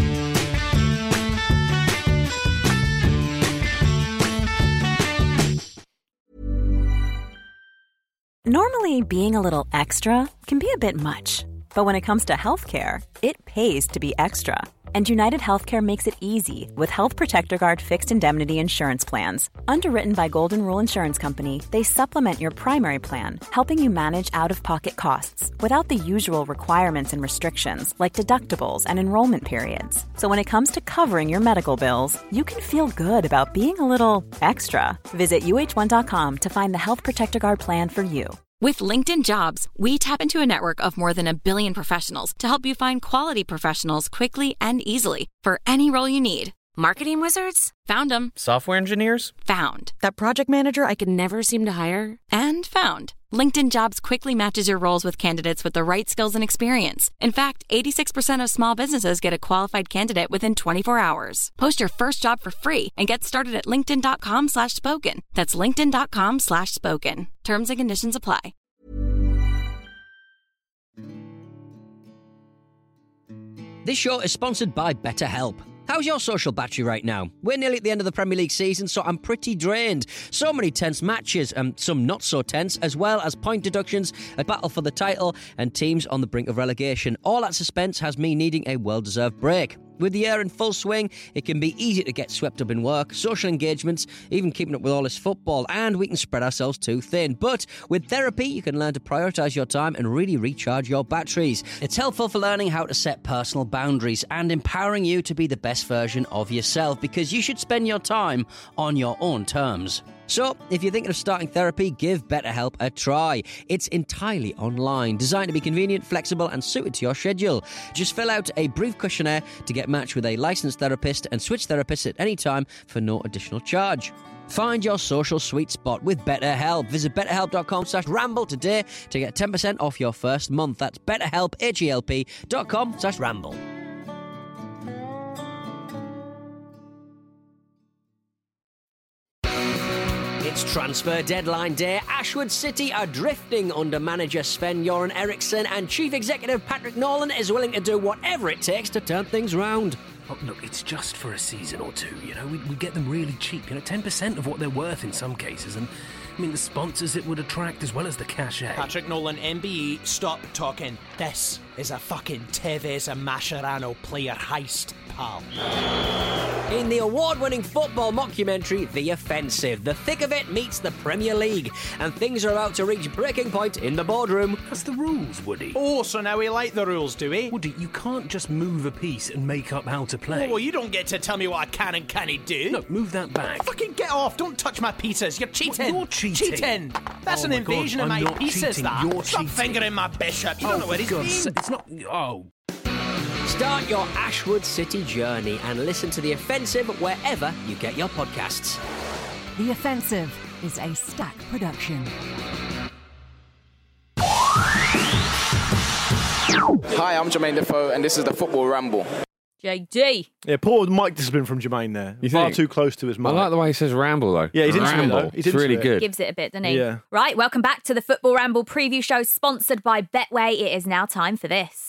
Normally, being a little extra can be a bit much, but when it comes to healthcare, it pays to be extra. And United Healthcare makes it easy with Health Protector Guard fixed indemnity insurance plans. Underwritten by Golden Rule Insurance Company, they supplement your primary plan, helping you manage out-of-pocket costs without the usual requirements and restrictions like deductibles and enrollment periods. So when it comes to covering your medical bills, you can feel good about being a little extra. Visit U H one dot com to find the Health Protector Guard plan for you. With LinkedIn Jobs, we tap into a network of more than a billion professionals to help you find quality professionals quickly and easily for any role you need. Marketing wizards? Found them. Software engineers? Found. That project manager I could never seem to hire? And found. LinkedIn Jobs quickly matches your roles with candidates with the right skills and experience. In fact, eighty-six percent of small businesses get a qualified candidate within twenty-four hours. Post your first job for free and get started at linkedin.com slash spoken. That's linkedin.com slash spoken. Terms and conditions apply. This show is sponsored by BetterHelp. How's your social battery right now? We're nearly at the end of the Premier League season, so I'm pretty drained. So many tense matches, and some not so tense, as well as point deductions, a battle for the title, and teams on the brink of relegation. All that suspense has me needing a well-deserved break. With the year in full swing, it can be easy to get swept up in work, social engagements, even keeping up with all this football, and we can spread ourselves too thin. But with therapy, you can learn to prioritise your time and really recharge your batteries. It's helpful for learning how to set personal boundaries and empowering you to be the best version of yourself, because you should spend your time on your own terms. So, if you're thinking of starting therapy, give BetterHelp a try. It's entirely online, designed to be convenient, flexible, and suited to your schedule. Just fill out a brief questionnaire to get matched with a licensed therapist and switch therapists at any time for no additional charge. Find your social sweet spot with BetterHelp. Visit betterhelp.com slash ramble today to get ten percent off your first month. That's betterhelp, H-E-L-P dot com slash ramble. It's transfer deadline day. Ashwood City are drifting under manager Sven-Göran Eriksson, and chief executive Patrick Nolan is willing to do whatever it takes to turn things round. Oh, look, it's just for a season or two, you know. We, we get them really cheap, you know, ten percent of what they're worth in some cases, and I mean, the sponsors it would attract as well as the cachet. Patrick Nolan, M B E, stop talking. This is a fucking Tevez and Mascherano player heist, pal. In the award-winning football mockumentary, The Offensive, the thick of it meets the Premier League, and things are about to reach breaking point in the boardroom. That's the rules, Woody. Oh, so now we like the rules, do we? Woody, you can't just move a piece and make up how to play. Oh, well, you don't get to tell me what I can and can't do. No, move that back. Fucking get off. Don't touch my pizzas. You're cheating. What, you're cheating. Cheating. That's Oh an my God, invasion of I'm my not pizzas, cheating. that. You're Stop cheating. fingering my bishop. You don't Oh, know what he's for God's been. sake, It's not... Oh... Start your Ashwood City journey and listen to The Offensive wherever you get your podcasts. The Offensive is a Stack production. Hi, I'm Jermaine Defoe, and this is the Football Ramble. J D. Yeah, poor mic discipline from Jermaine there. You Far think? too close to his mic. I like the way he says ramble, though. Yeah, he's into it, ramble. though. He's It's into really it. good. Gives it a bit, doesn't he? Yeah. Right, welcome back to the Football Ramble preview show sponsored by Betway. It is now time for this.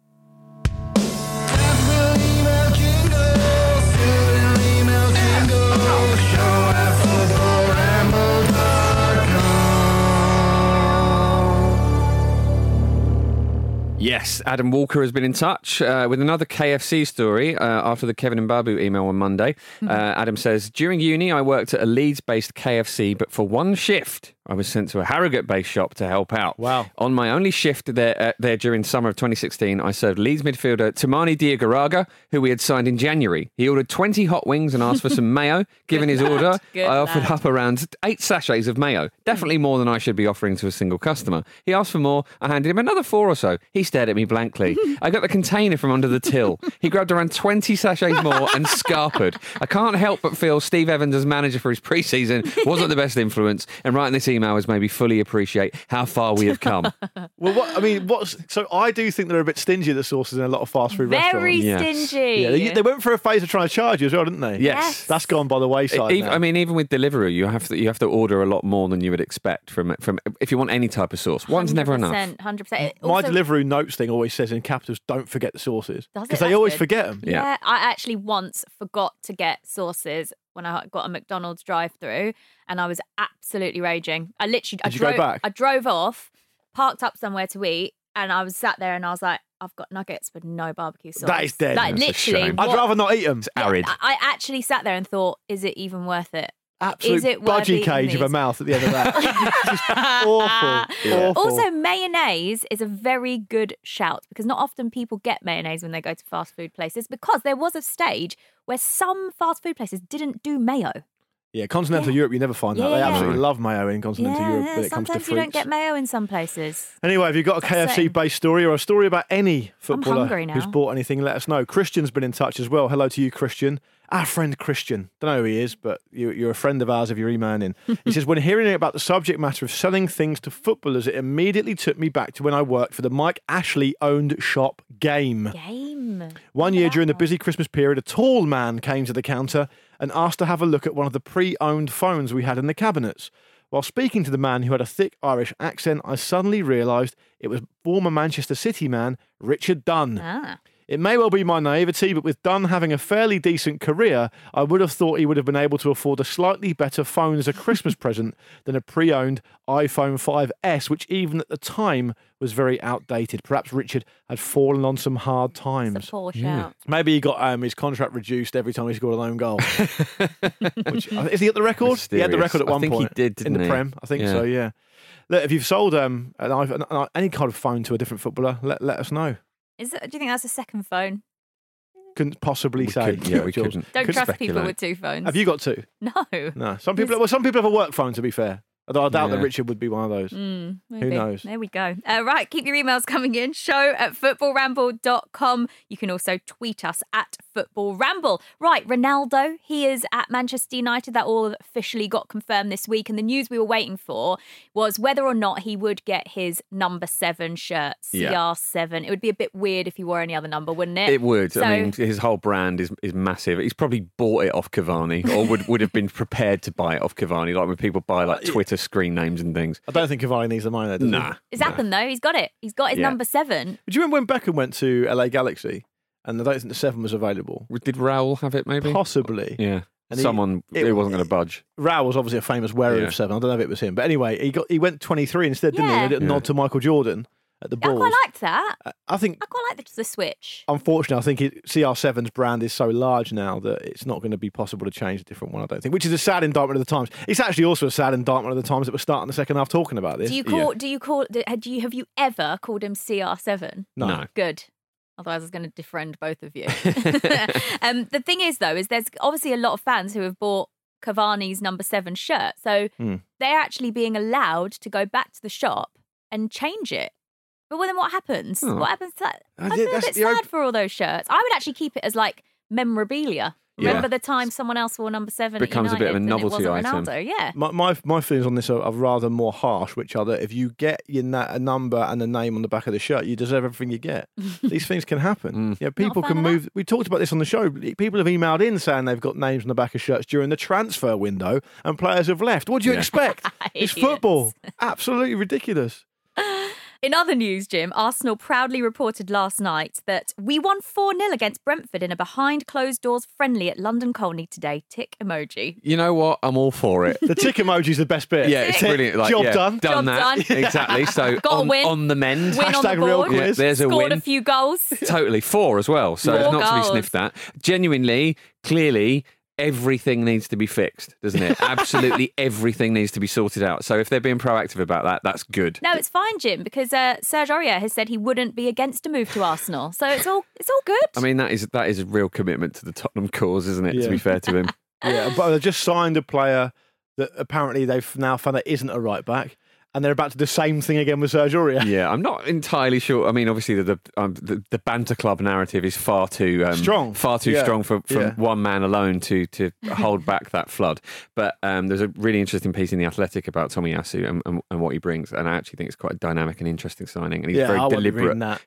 Yes, Adam Walker has been in touch uh, with another K F C story uh, after the Kevin and Babu email on Monday. Uh, Adam says, during uni, I worked at a Leeds-based K F C, but for one shift, I was sent to a Harrogate-based shop to help out. Wow. On my only shift there, uh, there during summer of twenty sixteen, I served Leeds midfielder Tamani Diagaraga, who we had signed in January. He ordered twenty hot wings and asked for some mayo. Given his order, Good I offered lad. up around eight sachets of mayo. Definitely more than I should be offering to a single customer. He asked for more. I handed him another four or so. He stared at me blankly. I got the container from under the till. He grabbed around twenty sachets more and scarpered. I can't help but feel Steve Evans as manager for his pre-season wasn't the best influence, and writing this email has made me fully appreciate how far we have come. Well, what I mean, what's so I do think they're a bit stingy, the sauces in a lot of fast food Very restaurants. stingy. Yeah, they, they went for a phase of trying to charge you as well, didn't they? Yes. That's gone by the wayside. Even, now. I mean, even with delivery, you have to you have to order a lot more than you would expect from from if you want any type of sauce. One's never enough. one hundred percent, one hundred percent. My Also- delivery notes thing always says in capitals, "Don't forget the sauces," Does it? because they That's always good. forget them. Yeah. Yeah, I actually once forgot to get sauces when I got a McDonald's drive-through, and I was absolutely raging. I literally, I Did you go drove, back? I drove off, parked up somewhere to eat, and I was sat there, and I was like, I've got nuggets with no barbecue sauce. That is dead. Like That's a literally, shame. I'd what- rather not eat them. Yeah, Arid. I I actually sat there and thought, is it even worth it? Absolute Is it worth budgie eating cage of a these? mouth at the end of that. Just awful. Yeah. Awful. Also, mayonnaise is a very good shout because not often people get mayonnaise when they go to fast food places because there was a stage where some fast food places didn't do mayo. yeah, continental Yeah. Europe, you never find that. Yeah, they yeah. absolutely love mayo in continental yeah, Europe when it comes to sometimes fruits. you don't get mayo in some places. Anyway, have you got a K F C-based story or a story about any footballer hungry now. who's bought anything? Let us know. Christian's been in touch as well. Hello to you, Christian. Our friend Christian. Don't know who he is, but you, you're a friend of ours if you're emailing in. He says, when hearing about the subject matter of selling things to footballers, it immediately took me back to when I worked for the Mike Ashley-owned shop Game. Game. One year during the busy Christmas period, a tall man came to the counter and asked to have a look at one of the pre-owned phones we had in the cabinets. While speaking to the man who had a thick Irish accent, I suddenly realised it was former Manchester City man Richard Dunn. Ah. It may well be my naivety, but with Dunn having a fairly decent career, I would have thought he would have been able to afford a slightly better phone as a Christmas present than a pre-owned iPhone five S, which even at the time was very outdated. Perhaps Richard had fallen on some hard times. It's a poor shout. Maybe he got um, his contract reduced every time he scored an own goal. Which, is he at the record? He had the Mysterious. record at I one think he point. did, in didn't the he? Prem. I think Yeah. so. Yeah. Look, if you've sold um, an iPhone, an- any kind of phone to a different footballer, let let us know. Is it, do you think that's a second phone? Couldn't possibly We say. couldn't- yeah, we Jules. couldn't. Don't Couldn't trust people speculate. with two phones. Have you got two? No. No. Some people. Well, some people have a work phone. To be fair, although I doubt Yeah. that Richard would be one of those. Mm, Who maybe. knows? There we go. Uh, right, keep your emails coming in. Show at football ramble dot com. You can also tweet us at Football Ramble. Right, Ronaldo, he is at Manchester United. That all officially got confirmed this week. And the news we were waiting for was whether or not he would get his number seven shirt, C R seven. It would be a bit weird if he wore any other number, wouldn't it? It would. So, I mean, his whole brand is, is massive. He's probably bought it off Cavani, or would, would have been prepared to buy it off Cavani, like when people buy like Twitter screen names and things. I don't think Cavani needs the money there, does Nah. it's happened though. He's got it. He's got his Yeah. number seven. he? Do you remember when Beckham went to L A Galaxy and I don't think the seven was available? Did Raul have it maybe? Possibly. Yeah. And he- Someone it- who wasn't going to budge. Rao was obviously a famous wearer Yeah. of seven. I don't know if it was him, but anyway, he got he went twenty-three instead, didn't he? Yeah. A little Yeah. nod to Michael Jordan at the I Bulls. quite liked that. I think, I quite like the, the switch. unfortunately, I think it, C R seven's brand is so large now that it's not going to be possible to change a different one. I don't think, which is a sad indictment of the times. It's actually also a sad indictment of the times that we're starting the second half talking about this. Do you call? Do you call? Do do you have you ever called him C R seven? No. No. Good. Otherwise, I was going to defriend both of you. um, the thing is, though, is there's obviously a lot of fans who have bought Cavani's number seven shirt, so Hmm. they're actually being allowed to go back to the shop and change it. But well, then what happens? Oh. What happens to that? I I did- feel a that's bit the sad old- for all those shirts. I would actually keep it as like memorabilia. Yeah. Remember the time someone else wore number seven? Becomes at a bit of a United and novelty it wasn't item. Ronaldo. Yeah. My, my my feelings on this are, are rather more harsh, which are that if you get your na- a number and a name on the back of the shirt, you deserve everything you get. These things can happen. Mm. Yeah, people fan can of that. move. We talked about this on the show. People have emailed in saying they've got names on the back of shirts during the transfer window, and players have left. What do you Yeah. expect? It's Idiots. football. Absolutely ridiculous. In other news, Jim, Arsenal proudly reported last night that we won four nil against Brentford in a behind closed doors friendly at London Colney today. Tick emoji. You know what? I'm all for it. The tick emoji's the best bit. Yeah, it's Tick. brilliant. Like, Job yeah, done. Done Job that. done. Exactly. So Got a on, win. on the mend. Win on the Hashtag real board. quiz. Yeah, there's a Scored win. a few goals. Totally. Four as well. So it's Four not to be goals. sniffed at. Genuinely, clearly, everything needs to be fixed, doesn't it? Absolutely everything needs to be sorted out. So if they're being proactive about that, that's good. No, it's fine, Jim, because uh, Serge Aurier has said he wouldn't be against a move to Arsenal. So it's all it's all good. I mean, that is that is a real commitment to the Tottenham cause, isn't it? Yeah. To be fair to him. Yeah, but they've just signed a player that apparently they've now found that isn't a right back, and they're about to do the same thing again with Serge Aurier. Yeah, I'm not entirely sure. I mean, obviously, the the, um, the, the banter club narrative is far too um, Strong. far too Yeah. strong for from Yeah. one man alone to to hold back that flood. But um, there's a really interesting piece in the Athletic about Tomiyasu and, and, and what he brings, and I actually think it's quite a dynamic and interesting signing. And he's Yeah, very I won't be deliberate, reading that.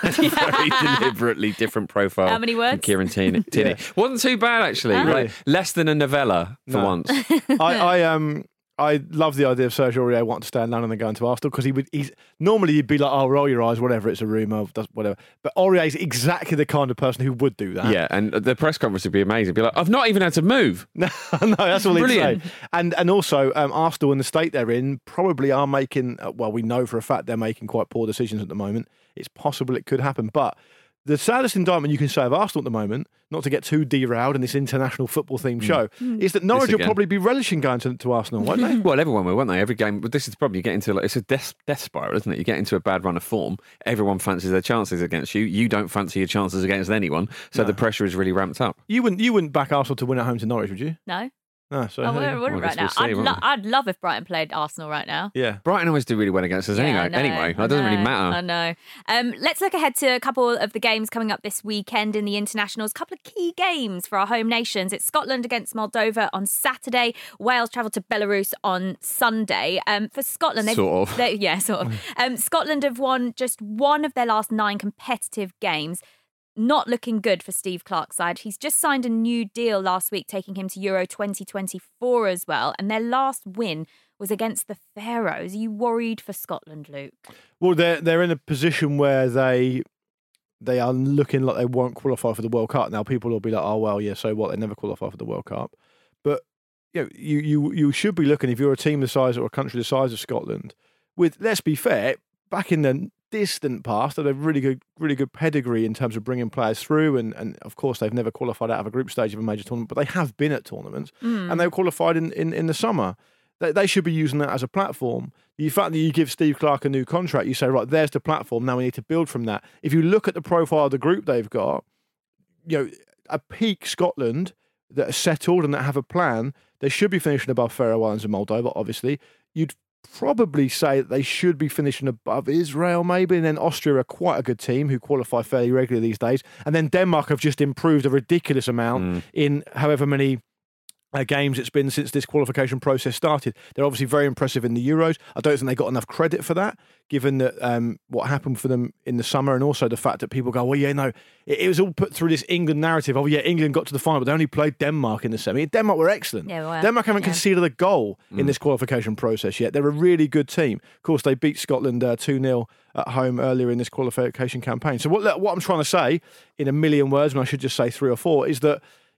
Yeah. very deliberately different profile. How many from words? Kieran Tierney. Tierney. Yeah. Wasn't too bad actually. Oh. Like, Really? less than a novella for No. once. I, I um I love the idea of Serge Aurier wanting to stay in London and going to Arsenal because he would. He's normally you'd be like, oh, roll your eyes, whatever. It's a rumor, does- whatever. But Aurier is exactly the kind of person who would do that. Yeah, and the press conference would be amazing. Be like, I've not even had to move. No, no, that's all he'd Brilliant. say. And and also, um, Arsenal in the state they're in probably are making. uh, Well, we know for a fact they're making quite poor decisions at the moment. It's possible it could happen, but. The saddest indictment you can say of Arsenal at the moment, not to get too derailed in this international football themed show, is that Norwich will again. probably be relishing going to, to Arsenal, won't they? Well, everyone will, won't they? Every game. But this is probably you get into like it's a death, death spiral, isn't it? You get into a bad run of form. Everyone fancies their chances against you. You don't fancy your chances against anyone. So the pressure is really ramped up. You wouldn't you wouldn't back Arsenal to win at home to Norwich, would you? No, No, so I hey, wouldn't, wouldn't Well, I right guess now. we'll see, I'd, won't lo- we? I'd love if Brighton played Arsenal right now. yeah. Brighton always do really well against us Yeah, anyway. I know, anyway, I that doesn't really know, matter. I know. Um, let's look ahead to a couple of the games coming up this weekend in the internationals. A couple of key games for our home nations. It's Scotland against Moldova on Saturday. Wales travel to Belarus on Sunday. Um, for Scotland, they've, Sort of. they- yeah, sort of. Um, Scotland have won just one of their last nine competitive games. Not looking good for Steve Clarke's side. He's just signed a new deal last week, taking him to Euro twenty twenty-four as well. And their last win was against the Faroes. Are you worried for Scotland, Luke? Well, they're they're in a position where they they are looking like they won't qualify for the World Cup. Now, people will be like, "Oh well, yeah, so what? They never qualify for the World Cup." But you know, you you you should be looking if you're a team the size or a country the size of Scotland. With let's be fair, back in the distant past, they had a really good really good pedigree in terms of bringing players through, and and of course they've never qualified out of a group stage of a major tournament, but they have been at tournaments Mm. and they were qualified in, in, in the summer. They, they should be using that as a platform. The fact that you give Steve Clarke a new contract, you say, right, there's the platform. Now we need to build from that. If you look at the profile of the group they've got, you know, a peak Scotland that are settled and that have a plan, they should be finishing above Faroe Islands and Moldova, obviously. You'd probably say that they should be finishing above Israel, maybe, and then Austria are quite a good team who qualify fairly regularly these days. And then Denmark have just improved a ridiculous amount Mm. in however many Uh, games it's been since this qualification process started. They're obviously very impressive in the Euros. I don't think they got enough credit for that, given that um, what happened for them in the summer, and also the fact that people go, well, yeah, no, it, it was all put through this England narrative. Oh, yeah, England got to the final, but they only played Denmark in the semi. Denmark were excellent. Yeah, well, Denmark haven't yeah. conceded a goal in this qualification process yet. They're a really good team. Of course, they beat Scotland uh, two nil at home earlier in this qualification campaign. So what, what I'm trying to say in a million words, and I should just say three or four, is that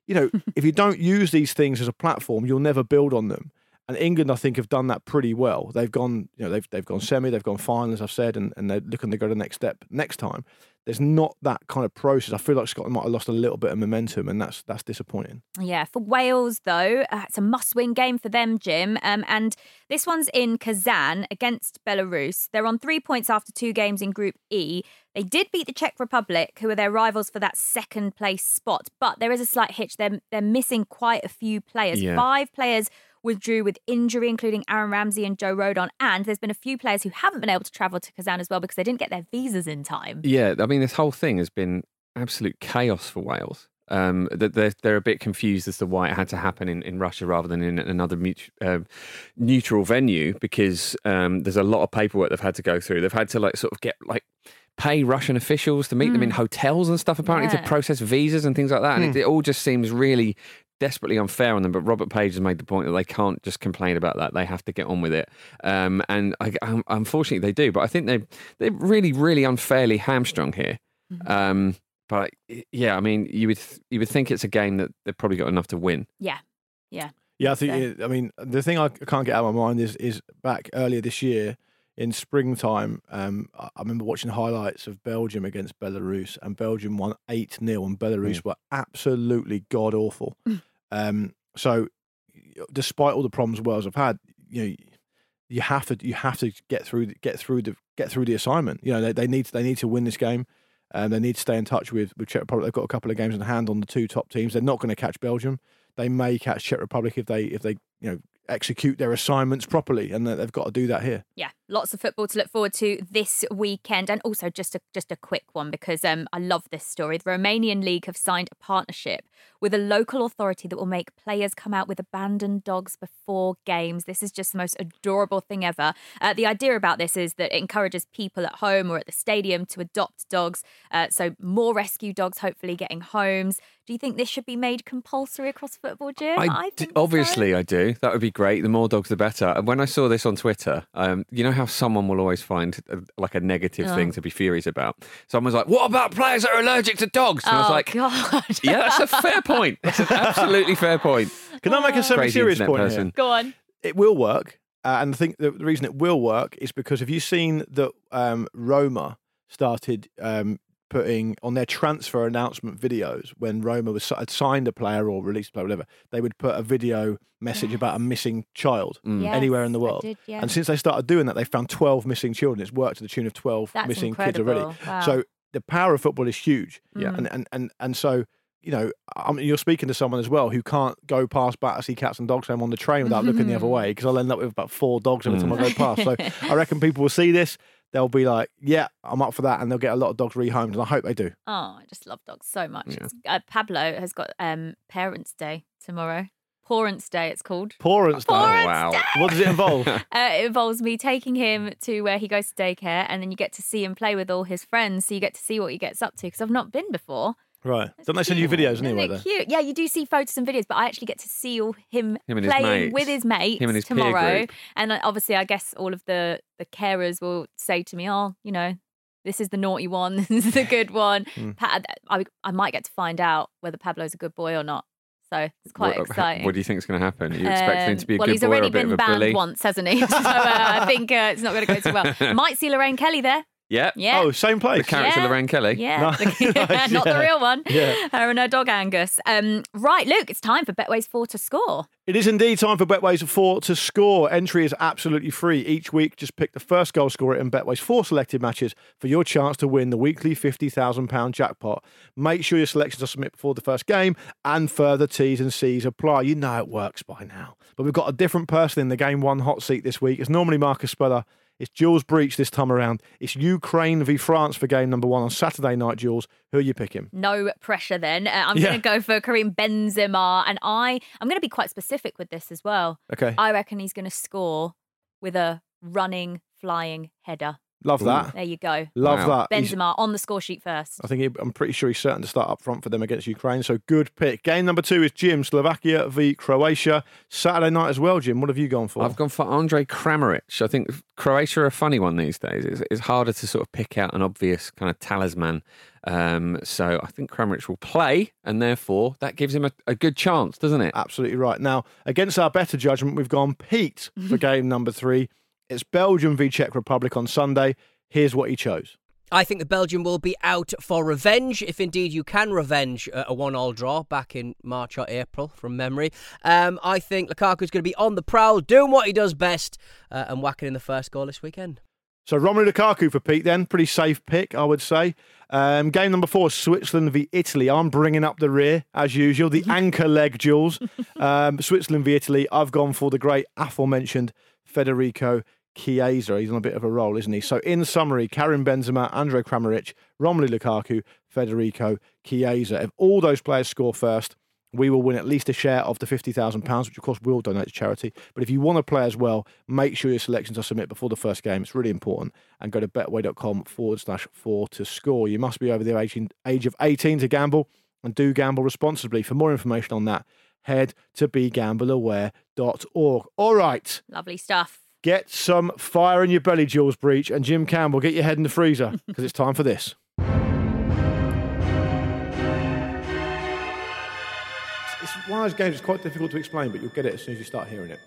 you know, if you don't use these things as a platform, you'll never build on them. And England, I think, have done that pretty well. They've gone, you know, they've they've gone semi, they've gone final, as I've said, and, and they're looking to go to the next step next time. There's not that kind of process. I feel like Scotland might have lost a little bit of momentum, and that's that's disappointing. Yeah, for Wales, though, uh, it's a must-win game for them, Jim. Um, and this one's in Kazan against Belarus. They're on three points after two games in Group E. They did beat the Czech Republic, who are their rivals for that second-place spot. But there is a slight hitch. They're, they're missing quite a few players. Yeah. Five players withdrew with injury, including Aaron Ramsey and Joe Rodon. And there's been a few players who haven't been able to travel to Kazan as well because they didn't get their visas in time. Yeah, I mean, this whole thing has been absolute chaos for Wales. Um, that they're, they're a bit confused as to why it had to happen in, in Russia rather than in another mut- uh, neutral venue, because um, there's a lot of paperwork they've had to go through. They've had to like sort of get like pay Russian officials to meet mm. them in hotels and stuff, apparently, yeah. to process visas and things like that. And Mm. it, it all just seems really desperately unfair on them. But Robert Page has made the point that they can't just complain about that. They have to get on with it. Um, and I, I, unfortunately, they do. But I think they they're really, really unfairly hamstrung here. Mm-hmm. Um, but yeah, I mean, you would you would think it's a game that they've probably got enough to win. Yeah, yeah. Yeah, I think. It, I mean, the thing I can't get out of my mind is is back earlier this year in springtime. Um, I remember watching highlights of Belgium against Belarus, and Belgium won eight nil, and Belarus mm. were absolutely god awful. um, so, despite all the problems Wales have had, you know, you have to you have to get through get through the get through the assignment. You know, they, they need to, they need to win this game. And they need to stay in touch with, with Czech Republic. They've got a couple of games in hand on the two top teams. They're not going to catch Belgium. They may catch Czech Republic if they if they you know execute their assignments properly, and they've got to do that here. Yeah, lots of football to look forward to this weekend, and also just a just a quick one because um, I love this story. The Romanian League have signed a partnership with a local authority that will make players come out with abandoned dogs before games. This is just the most adorable thing ever. Uh, the idea about this is that it encourages people at home or at the stadium to adopt dogs, uh, so more rescue dogs hopefully getting homes. Do you think this should be made compulsory across football, Jim? I I d- think obviously so. I do. That would be great. The more dogs, the better. And when I saw this on Twitter, um, you know how someone will always find a, like a negative Oh. thing to be furious about. Someone's like, "What about players that are allergic to dogs?" And I was Oh, like, God. "Yeah, that's a fair point. That's an absolutely fair point." Can I make a semi-serious Crazy point internet here? person. Go on. It will work, uh, and I think the, the reason it will work is because have you seen that um, Roma started um, putting on their transfer announcement videos when Roma was had signed a player or released a player, whatever, they would put a video message Yes. about a missing child Mm. Yes, anywhere in the I world. did, yeah. And since they started doing that, they found twelve missing children. It's worked to the tune of twelve That's missing incredible. kids already. Wow. So the power of football is huge. Yeah. And and and, and so. You know, I mean, you're speaking to someone as well who can't go past Battersea Cats and Dogs Home on the train without looking the other way because I'll end up with about four dogs every time I go past. So I reckon people will see this, they'll be like, "Yeah, I'm up for that," and they'll get a lot of dogs rehomed, and I hope they do. Oh, I just love dogs so much. Yeah. It's- Uh, Pablo has got um, Parents' Day tomorrow. Parents' Day, it's called. Parents' Day. Parents' wow. Day. What does it involve? Uh, it involves me taking him to where he goes to daycare, and then you get to see him play with all his friends, so you get to see what he gets up to. Because I've not been before. Right. Don't they send you Cute. videos Isn't anyway? it There. cute? Yeah, you do see photos and videos, but I actually get to see all him, Him and his playing mates. with his mates Him and his peer tomorrow. group. And uh, obviously, I guess all of the the carers will say to me, "Oh, you know, this is the naughty one, this is the good one." Mm. Pa- I, I might get to find out whether Pablo's a good boy or not. So it's quite what, exciting. What do you think is going to happen? Are you expecting him to be a Um, well, good he's boy or already a bit been of a banned bully? once, hasn't he? So uh, I think uh, it's not going to go too well. Might see Lorraine Kelly there. Yeah. Yeah. Oh, same place. The character Yeah. Lorraine Kelly. Yeah, Nice, The- not the yeah. real one. Yeah. Her and her dog Angus. Um, right, Luke, it's time for Betway's four to score. It is indeed time for Betway's four to score. Entry is absolutely free. Each week, just pick the first goal scorer in Betway's four selected matches for your chance to win the weekly fifty thousand pounds jackpot. Make sure your selections are submitted before the first game, and further T's and C's apply. You know it works by now. But we've got a different person in the game one hot seat this week. It's normally Marcus Speller. It's Jules Breach this time around. It's Ukraine v France for game number one on Saturday night, Jules. Who are you picking? No pressure then. Uh, I'm Yeah. going to go for Karim Benzema, and I, I'm going to be quite specific with this as well. Okay. I reckon he's going to score with a running, flying header. Love that. There you go. Love Wow. that. He's- Benzema on the score sheet first. I think he, I'm pretty sure he's certain to start up front for them against Ukraine. So good pick. Game number two is Jim, Slovakia v Croatia. Saturday night as well, Jim. What have you gone for? I've gone for Andre Kramaric. I think Croatia are a funny one these days. It's, it's harder to sort of pick out an obvious kind of talisman. Um, so I think Kramaric will play, and therefore that gives him a, a good chance, doesn't it? Absolutely right. Now, against our better judgment, we've gone Pete for game number three. It's Belgium v Czech Republic on Sunday. Here's what he chose. I think the Belgium will be out for revenge, if indeed you can revenge a one-all draw back in March or April, from memory. Um, I think Lukaku's going to be on the prowl, doing what he does best, uh, and whacking in the first goal this weekend. So Romelu Lukaku for Pete then. Pretty safe pick, I would say. Um, game number four, Switzerland v Italy. I'm bringing up the rear, as usual. The anchor leg, Jules. Um, Switzerland v Italy. I've gone for the great aforementioned Federico Chiesa. He's on a bit of a roll, isn't he? So in summary, Karim Benzema, Andre Kramaric, Romelu Lukaku, Federico Chiesa. If all those players score first, we will win at least a share of the fifty thousand pounds, which of course we'll donate to charity. But if you want to play as well, make sure your selections are submitted before the first game. It's really important. And go to betway.com forward slash four to score. You must be over the age, age of eighteen to gamble, and do gamble responsibly. For more information on that, head to be gamble aware dot org. All right. Lovely stuff. Get some fire in your belly, Jules Breach, and Jim Campbell, get your head in the freezer, because it's time for this. It's one of those games that's quite difficult to explain, but you'll get it as soon as you start hearing it.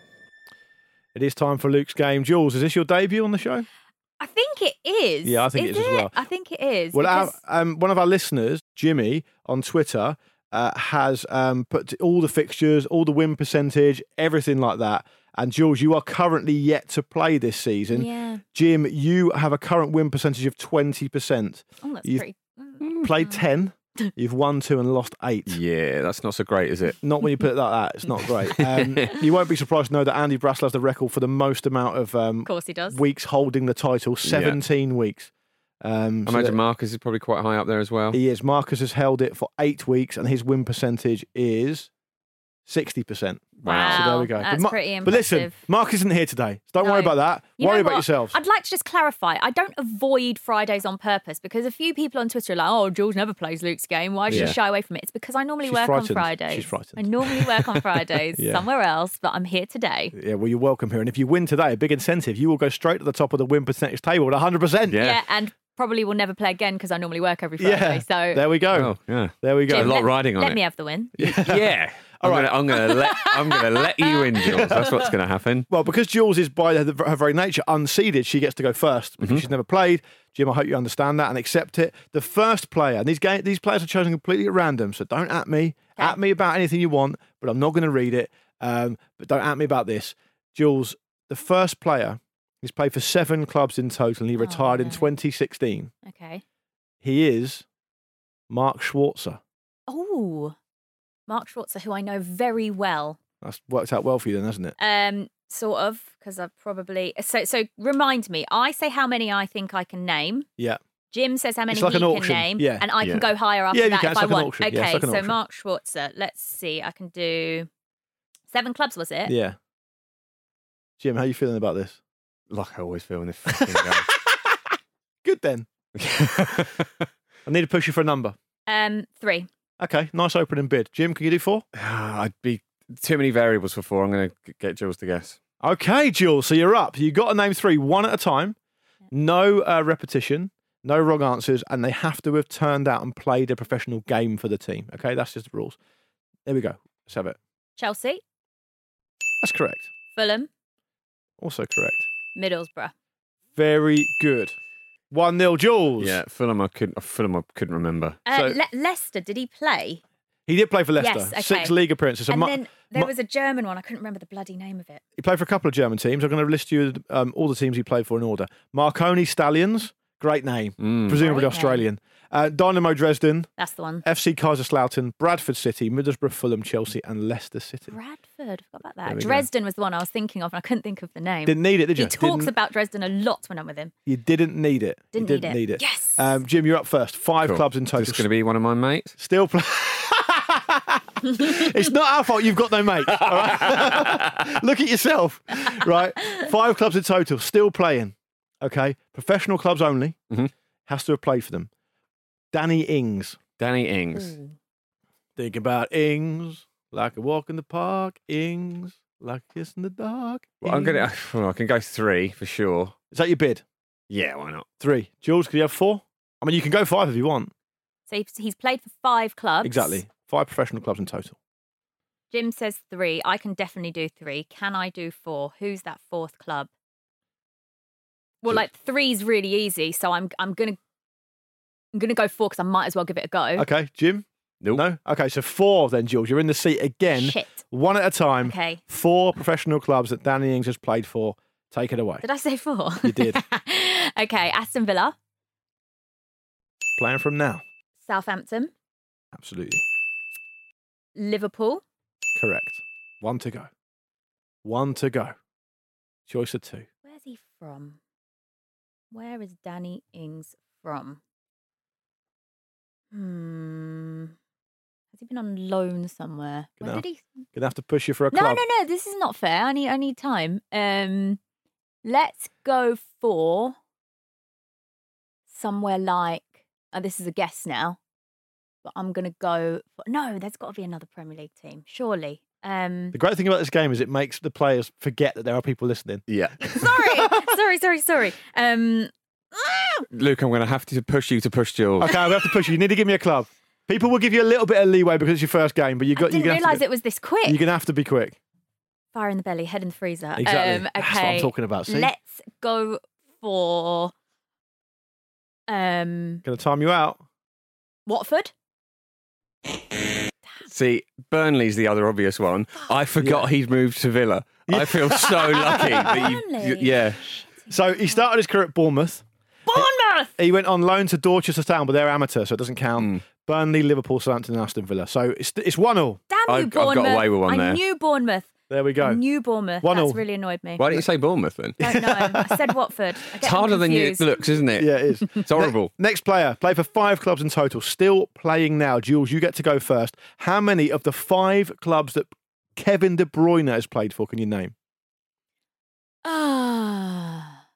It is time for Luke's game. Jules, is this your debut on the show? I think it is. Yeah, I think is it is as well. I think it is. Well, our, because- um, one of our listeners, Jimmy, on Twitter, uh, has um, put all the fixtures, all the win percentage, everything like that. And Jules, you are currently yet to play this season. Yeah. Jim, you have a current win percentage of twenty percent. Oh, that's You've pretty. played ten. You've won two and lost eight. Yeah, that's not so great, is it? Not when you put it like that. It's not great. Um, you won't be surprised to know that Andy Brassel has the record for the most amount of, um, Of course he does. weeks holding the title, seventeen weeks. Um, I so imagine that- Marcus is probably quite high up there as well. He is. Marcus has held it for eight weeks, and his win percentage is sixty percent. Wow. So there we go. That's but, Ma- pretty but listen, impressive. Mark isn't here today. So don't No. worry about that. You worry know about what? yourselves. I'd like to just clarify. I don't avoid Fridays on purpose because a few people on Twitter are like, "Oh, Jules never plays Luke's game. Why does Yeah. she shy away from it?" It's because I normally She's work frightened. on Fridays. She's frightened. I normally work on Fridays Yeah. somewhere else, but I'm here today. Yeah, well, you're welcome here. And if you win today, a big incentive, you will go straight to the top of the win percentage table at one hundred percent. Yeah, and probably will never play again because I normally work every Friday. Yeah. So There we go. Oh, yeah. There we go. Jim, a lot let, riding on let it. me have the win. Yeah. I'm All right. gonna, I'm gonna let I'm gonna let you in, Jules. That's what's gonna happen. Well, because Jules is by her, her very nature unseeded, she gets to go first because Mm-hmm. she's never played. Jim, I hope you understand that and accept it. The first player, and these ga- these players are chosen completely at random, so don't at me. Okay. At me about anything you want, but I'm not going to read it. Um, but don't at me about this. Jules, the first player, he's played for seven clubs in total, and he retired in no. twenty sixteen. Okay. He is Mark Schwarzer. Oh, Mark Schwarzer, who I know very well. That's worked out well for you then, hasn't it? Um, sort of, because I've probably so so. Remind me. I say how many I think I can name. Yeah. Jim says how many It's like he an can auction, name, yeah. and I Yeah. can go higher after Yeah, you that can. if It's I like an want. auction. Yeah, it's Okay, like an so auction. Mark Schwarzer. Let's see. I can do seven clubs. Was it? Yeah. Jim, how are you feeling about this? Like I always feel in this fucking game. Good then. I need to push you for a number. Um, three. Okay, nice opening bid. Jim, can you do four? I'd be too many variables for four. I'm going to get Jules to guess. Okay, Jules, so you're up. You got to name three, one at a time. No uh, repetition, no wrong answers, and they have to have turned out and played a professional game for the team. Okay, that's just the rules. There we go. Let's have it. Chelsea, That's correct. Fulham, Also correct. Middlesbrough. Very good. one nil, Jules. Yeah, Fulham. I couldn't. Fulham. I couldn't remember. Uh, So- Le- Leicester. Did he play? He did play for Leicester. Yes, okay. Six league appearances. So and Ma- then there Ma- was a German one. I couldn't remember the bloody name of it. He played for a couple of German teams. I'm going to list you um, all the teams he played for in order. Marconi Stallions, great name, Mm. presumably Great name. Australian. Uh, Dynamo Dresden, That's the one. F C Kaiserslautern, Bradford City, Middlesbrough, Fulham, Chelsea, and Leicester City. Bradford. Forgot about There that. we go. Dresden was the one I was thinking of, and I couldn't think of the name. Didn't need it, did you? He talks Didn't- about Dresden a lot when I'm with him. You didn't need it. Didn't you need didn't it. need it. Yes. Um, Jim, you're up first. Five Cool. clubs in total. Is this going to be one of my mates? Still play. It's not our fault you've got no mates. All right? Look at yourself. Right. Five clubs in total. Still playing. Okay, professional clubs only. Mhm. Has to have played for them. Danny Ings. Danny Ings. Ooh. Think about Ings like a walk in the park. Ings like a kiss in the dark. Well, I'm gonna. Ings. Well, I can go three for sure. Is that your bid? Yeah, why not? Three. Jules, could you have four? I mean, you can go five if you want. So he's- he's played for five clubs. Exactly. Five professional clubs in total. Jim says three. I can definitely do three. Can I do four? Who's that fourth club? Well, So- like three's really easy, so I'm I'm gonna I'm gonna go four because I might as well give it a go. Okay, Jim? Nope. No? Okay, so four then, Jules. You're in the seat again. Shit. One at a time. Okay. Four professional clubs that Danny Ings has played for. Take it away. Did I say four? You did. Okay, Aston Villa, Playing from now. Southampton, Absolutely. Liverpool, Correct. One to go. One to go. Choice of two. Where's he from? Where is Danny Ings from? Hmm. Has he been on loan somewhere? Where Gonna, did he? gonna have to push you for a No, club. no, no. This is not fair. I need, I need time. Um, let's go for somewhere like. Oh, this is a guess now, but I'm gonna go. For, no, there's got to be another Premier League team, surely. Um, The great thing about this game is it makes the players forget that there are people listening. Yeah. sorry, sorry, sorry, sorry. Um, Luke, I'm going to have to push you to push Jules. Okay, I'll have to push you. You need to give me a club. People will give you a little bit of leeway because it's your first game, but you I got. didn't you're realise it was this quick. You're gonna have to be quick. Fire in the belly, head in the freezer. Exactly. Um, okay. That's what I'm talking about, see? Let's go for um Gonna time you out. Watford. See, Burnley's the other obvious one. I forgot he'd moved to Villa. I feel so lucky that you. Burnley. Yeah. So he started his career at Bournemouth. Bournemouth. He went on loan to Dorchester Town, but they're amateur, so it doesn't count. Mm. Burnley, Liverpool, Southampton, and Aston Villa. So it's it's one all. Damn you, I've- I've got Bournemouth. away with one I there. knew Bournemouth. There we I go. knew Bournemouth. One That's all. really annoyed me. Why didn't you say Bournemouth then? Don't know. I said Watford. I get It's harder them than it confused. looks, isn't it? Yeah, it is. It's horrible. Ne- next player, play for five clubs in total. Still playing now. Jules, you get to go first. How many of the five clubs that Kevin De Bruyne has played for can you name? Ah.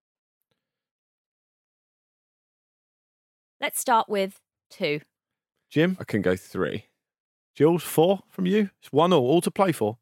Let's start with two. Jim? I can go three. Jules, four from you? It's one all, all to play for.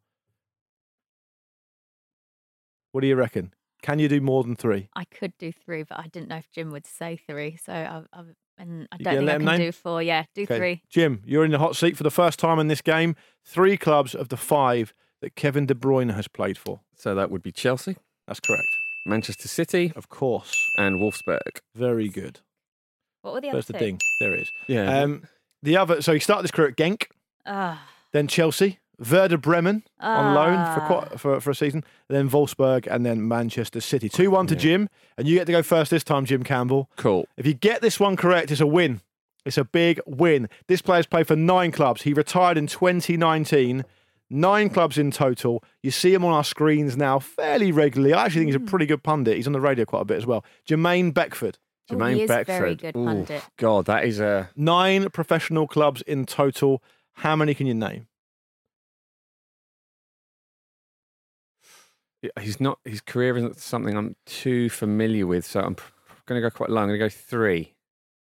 What do you reckon? Can you do more than three? I could do three, but I didn't know if Jim would say three. So I, I, and I You don't gonna think let I him can name? do four. Yeah, do Okay. three. Jim, you're in the hot seat for the first time in this game. Three clubs of the five that Kevin De Bruyne has played for. So that would be Chelsea, That's correct. Manchester City, Of course. and Wolfsburg. Very good. What were the There's other the two? ding. There it is. Yeah. Um, the other, so he started his career at Genk, Ah, then Chelsea, Werder Bremen on loan for, Ah. quite, for for a season, then Wolfsburg, and then Manchester City. two one to Yeah. Jim, and you get to go first this time, Jim Campbell. Cool. If you get this one correct, it's a win. It's a big win. This player's played for nine clubs. He retired in twenty nineteen. Nine clubs in total. You see him on our screens now fairly regularly. I actually think he's a pretty good pundit. He's on the radio quite a bit as well. Jermaine Beckford. Oh, Jermaine he is Beckford. very good Ooh, pundit. God, that is a. Nine professional clubs in total. How many can you name? He's not. His career isn't something I'm too familiar with, so I'm going to go quite low. I'm going to go three.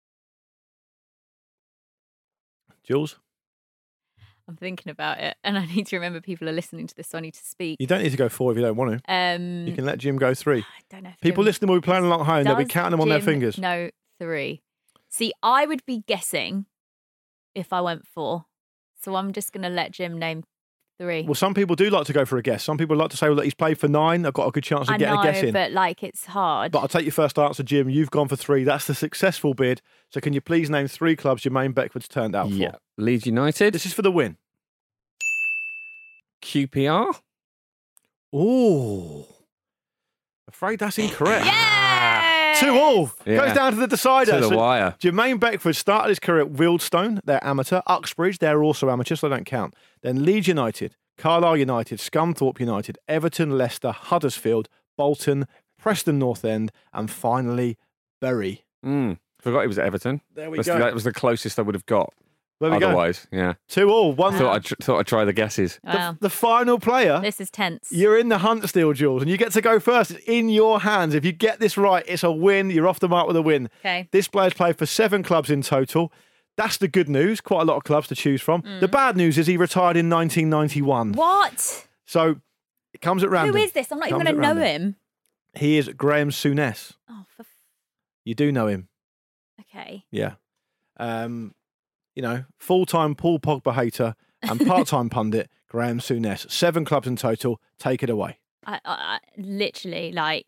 Jules? I'm thinking about it, and I need to remember people are listening to this, so I need to speak. You don't need to go four if you don't want to. Um, You can let Jim go three. I don't know. If People Jim- listening will be playing along at home. They'll be Does counting them on their Jim fingers. know three? See, I would be guessing if I went four, so I'm just going to let Jim name three. Well, some people do like to go for a guess. Some people like to say, well, that he's played for nine. I've got a good chance of I getting know, a guess in. but like it's hard. But I'll take your first answer, Jim. You've gone for three. That's the successful bid. So can you please name three clubs Jermaine Beckford's turned out Yeah. for? Leeds United, This is for the win. Q P R. Ooh. Afraid that's incorrect. Yes! Two all. Yeah. Goes down to the decider. To the So wire. Jermaine Beckford started his career at Wealdstone. They're amateur. Uxbridge, they're also amateur, so they don't count. Then Leeds United, Carlisle United, Scunthorpe United, Everton, Leicester, Huddersfield, Bolton, Preston North End, and finally Bury. Mm. Forgot he was at Everton. There we That's- go. That was the closest I would have got. There we Otherwise, go. yeah. Two all. One. Thought I'd, tr- thought I'd try the guesses. Wow. The, the final player. This is tense. You're in the hunt still, Jules, and you get to go first. It's in your hands. If you get this right, it's a win. You're off the mark with a win. Okay. This player's played for seven clubs in total. That's the good news. Quite a lot of clubs to choose from. Mm. The bad news is he retired in nineteen ninety-one. What? So it comes at random. Who is this? I'm not even Comes going to at know random. him. He is Graham Souness. Oh, for f- You do know him. okay. Yeah. Um, you know, full-time Paul Pogba hater and part-time pundit Graham Souness. Seven clubs in total. Take it away. I, I, I literally like.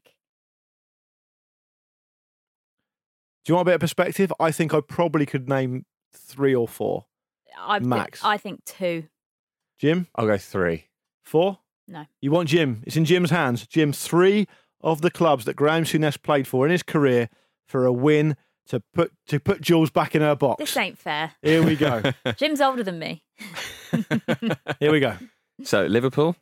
Do you want a bit of perspective? I think I probably could name three or four. I Max. I think two. Jim? I'll go three. Four? No. You want Jim? It's in Jim's hands. Jim, three of the clubs that Graham Souness played for in his career for a win to put to put Jules back in her box. This ain't fair. Here we go. Jim's older than me. Here we go. So, Liverpool.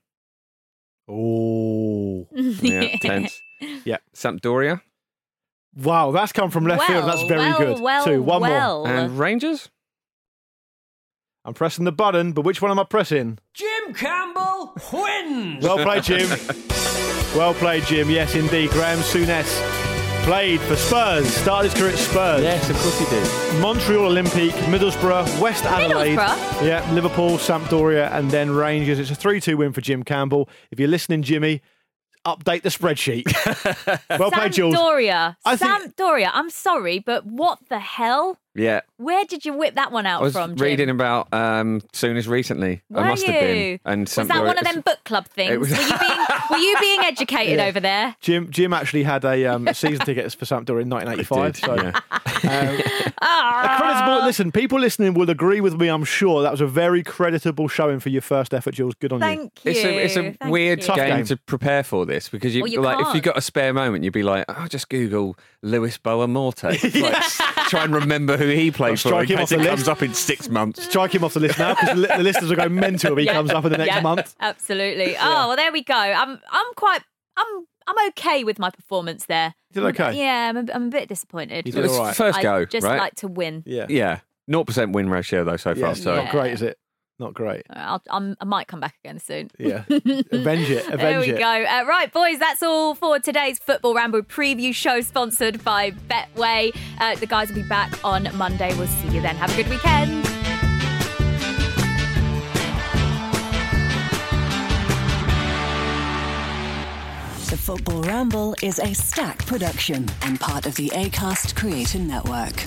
Oh. Yeah, tense. Yeah. Sampdoria. Wow, that's come from left field. That's very well, good. well, Two. One well. more. And Rangers. I'm pressing the button, but which one am I pressing? Jim Campbell wins! Well played, Jim. Well played, Jim. Yes, indeed. Graham Souness played for Spurs. Started his career at Spurs. Yes, of course he did. Montreal Olympique, Middlesbrough, West Adelaide. Middlesbrough? Yeah, Liverpool, Sampdoria, and then Rangers. It's a three two win for Jim Campbell. If you're listening, Jimmy, update the spreadsheet. Well played, Jules. Sampdoria. I think- Sampdoria. I'm sorry, but what the hell? Yeah. Where did you whip that one out I was from, Jim? reading about um, Souness recently. Were I must you? have been. And Was that Sampdoria- one of them book club things? It was- Were you being Were you being educated Yeah. over there? Jim Jim actually had a um, season tickets for Sampdoria in nineteen eighty-five. did, so, yeah. um, Ah. a creditable. Listen, people listening will agree with me. I'm sure that was a very creditable showing for your first effort, Jules. Good on you. Thank you. It's a it's a Thank weird you. Tough game, game. to prepare for this because you, Well, you like if you can't. got a spare moment, you'd be like, oh, just Google Luis Boa Morte. Like, try and remember who he played for strike in him case off the it comes list. up in six months. Strike him off the list now because the, li- the listeners will go mental if he Yeah. comes up in the next Yeah, month. Absolutely. Oh, well, there we go. I'm I'm quite I'm I'm okay with my performance there. You did okay? Yeah, I'm a, I'm a bit disappointed. You It did was all right. first I go, just right? like to win. Yeah. Yeah, zero percent win ratio though so Yeah, far. So not great, is it? Not great. I'll, I'm, I might come back again soon. Yeah. Avenge it. Avenge There we it. go. Uh, right, boys, that's all for today's Football Ramble preview show sponsored by Betway. Uh, the guys will be back on Monday. We'll see you then. Have a good weekend. The Football Ramble is a Stack production and part of the Acast Creator Network.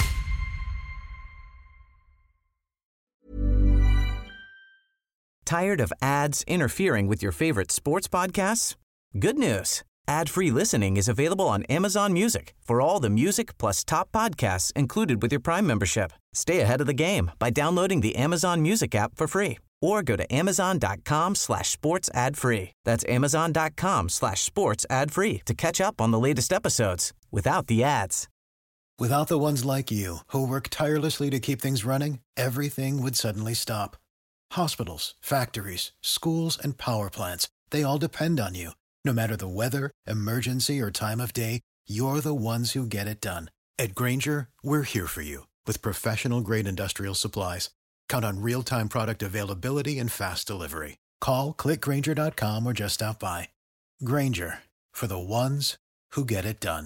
Tired of ads interfering with your favorite sports podcasts? Good news. Ad-free listening is available on Amazon Music for all the music plus top podcasts included with your Prime membership. Stay ahead of the game by downloading the Amazon Music app for free or go to amazon.com slash sports ad free. That's amazon.com slash sports ad free to catch up on the latest episodes without the ads. Without the ones like you, who work tirelessly to keep things running, everything would suddenly stop. Hospitals, factories, schools, and power plants, they all depend on you. No matter the weather, emergency, or time of day, you're the ones who get it done. At Grainger, we're here for you with professional-grade industrial supplies. Count on real-time product availability and fast delivery. Call, click Grainger dot com, or just stop by. Grainger, for the ones who get it done.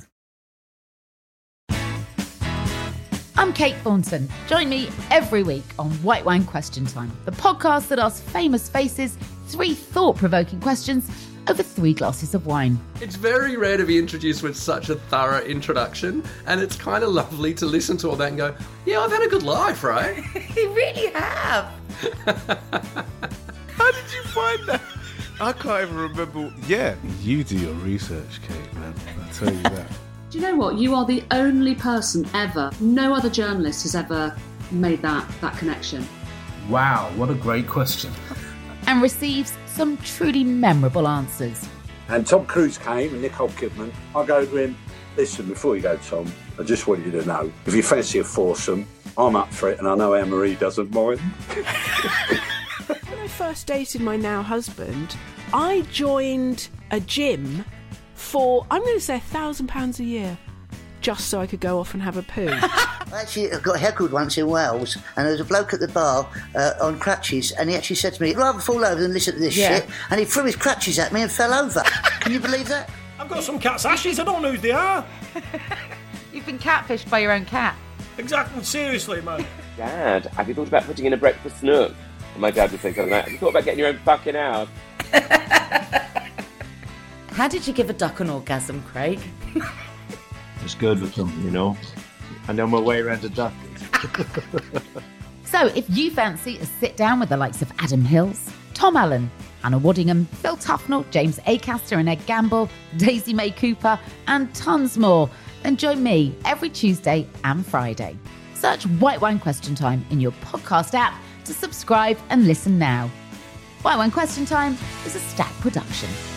I'm Kate Thornton. Join me every week on White Wine Question Time, the podcast that asks famous faces three thought-provoking questions over three glasses of wine. It's very rare to be introduced with such a thorough introduction, and it's kind of lovely to listen to all that and go, yeah, I've had a good life, right? You really have. How did you find that? I can't even remember. Yeah, you do your research, Kate, man. I tell you that. Do you know what? You are the only person ever, no other journalist has ever made that, that connection. Wow, what a great question. And receives some truly memorable answers. And Tom Cruise came and Nicole Kidman. I go to him, listen, before you go, Tom, I just want you to know, if you fancy a foursome, I'm up for it and I know Anne-Marie doesn't mind. When I first dated my now husband, I joined a gym for, I'm going to say, a thousand pounds a year. just so I could go off and have a poo. I actually got heckled once in Wales, and there was a bloke at the bar uh, on crutches, and he actually said to me, "I'd rather fall over than listen to this Yeah. shit," and he threw his crutches at me and fell over. Can you believe that? I've got some cat's ashes, I don't know who they are. You've been catfished by your own cat. Exactly, seriously, man. Dad, have you thought about putting in a breakfast nook? And my dad would say something like, have you thought about getting your own fucking house? How did you give a duck an orgasm, Craig? It's good with them, you know. And then we'll way around the duck. So, if you fancy a sit down with the likes of Adam Hills, Tom Allen, Hannah Waddingham, Phil Tufnell, James Acaster and Ed Gamble, Daisy May Cooper, and tons more, then join me every Tuesday and Friday. Search White Wine Question Time in your podcast app to subscribe and listen now. White Wine Question Time is a Stack production.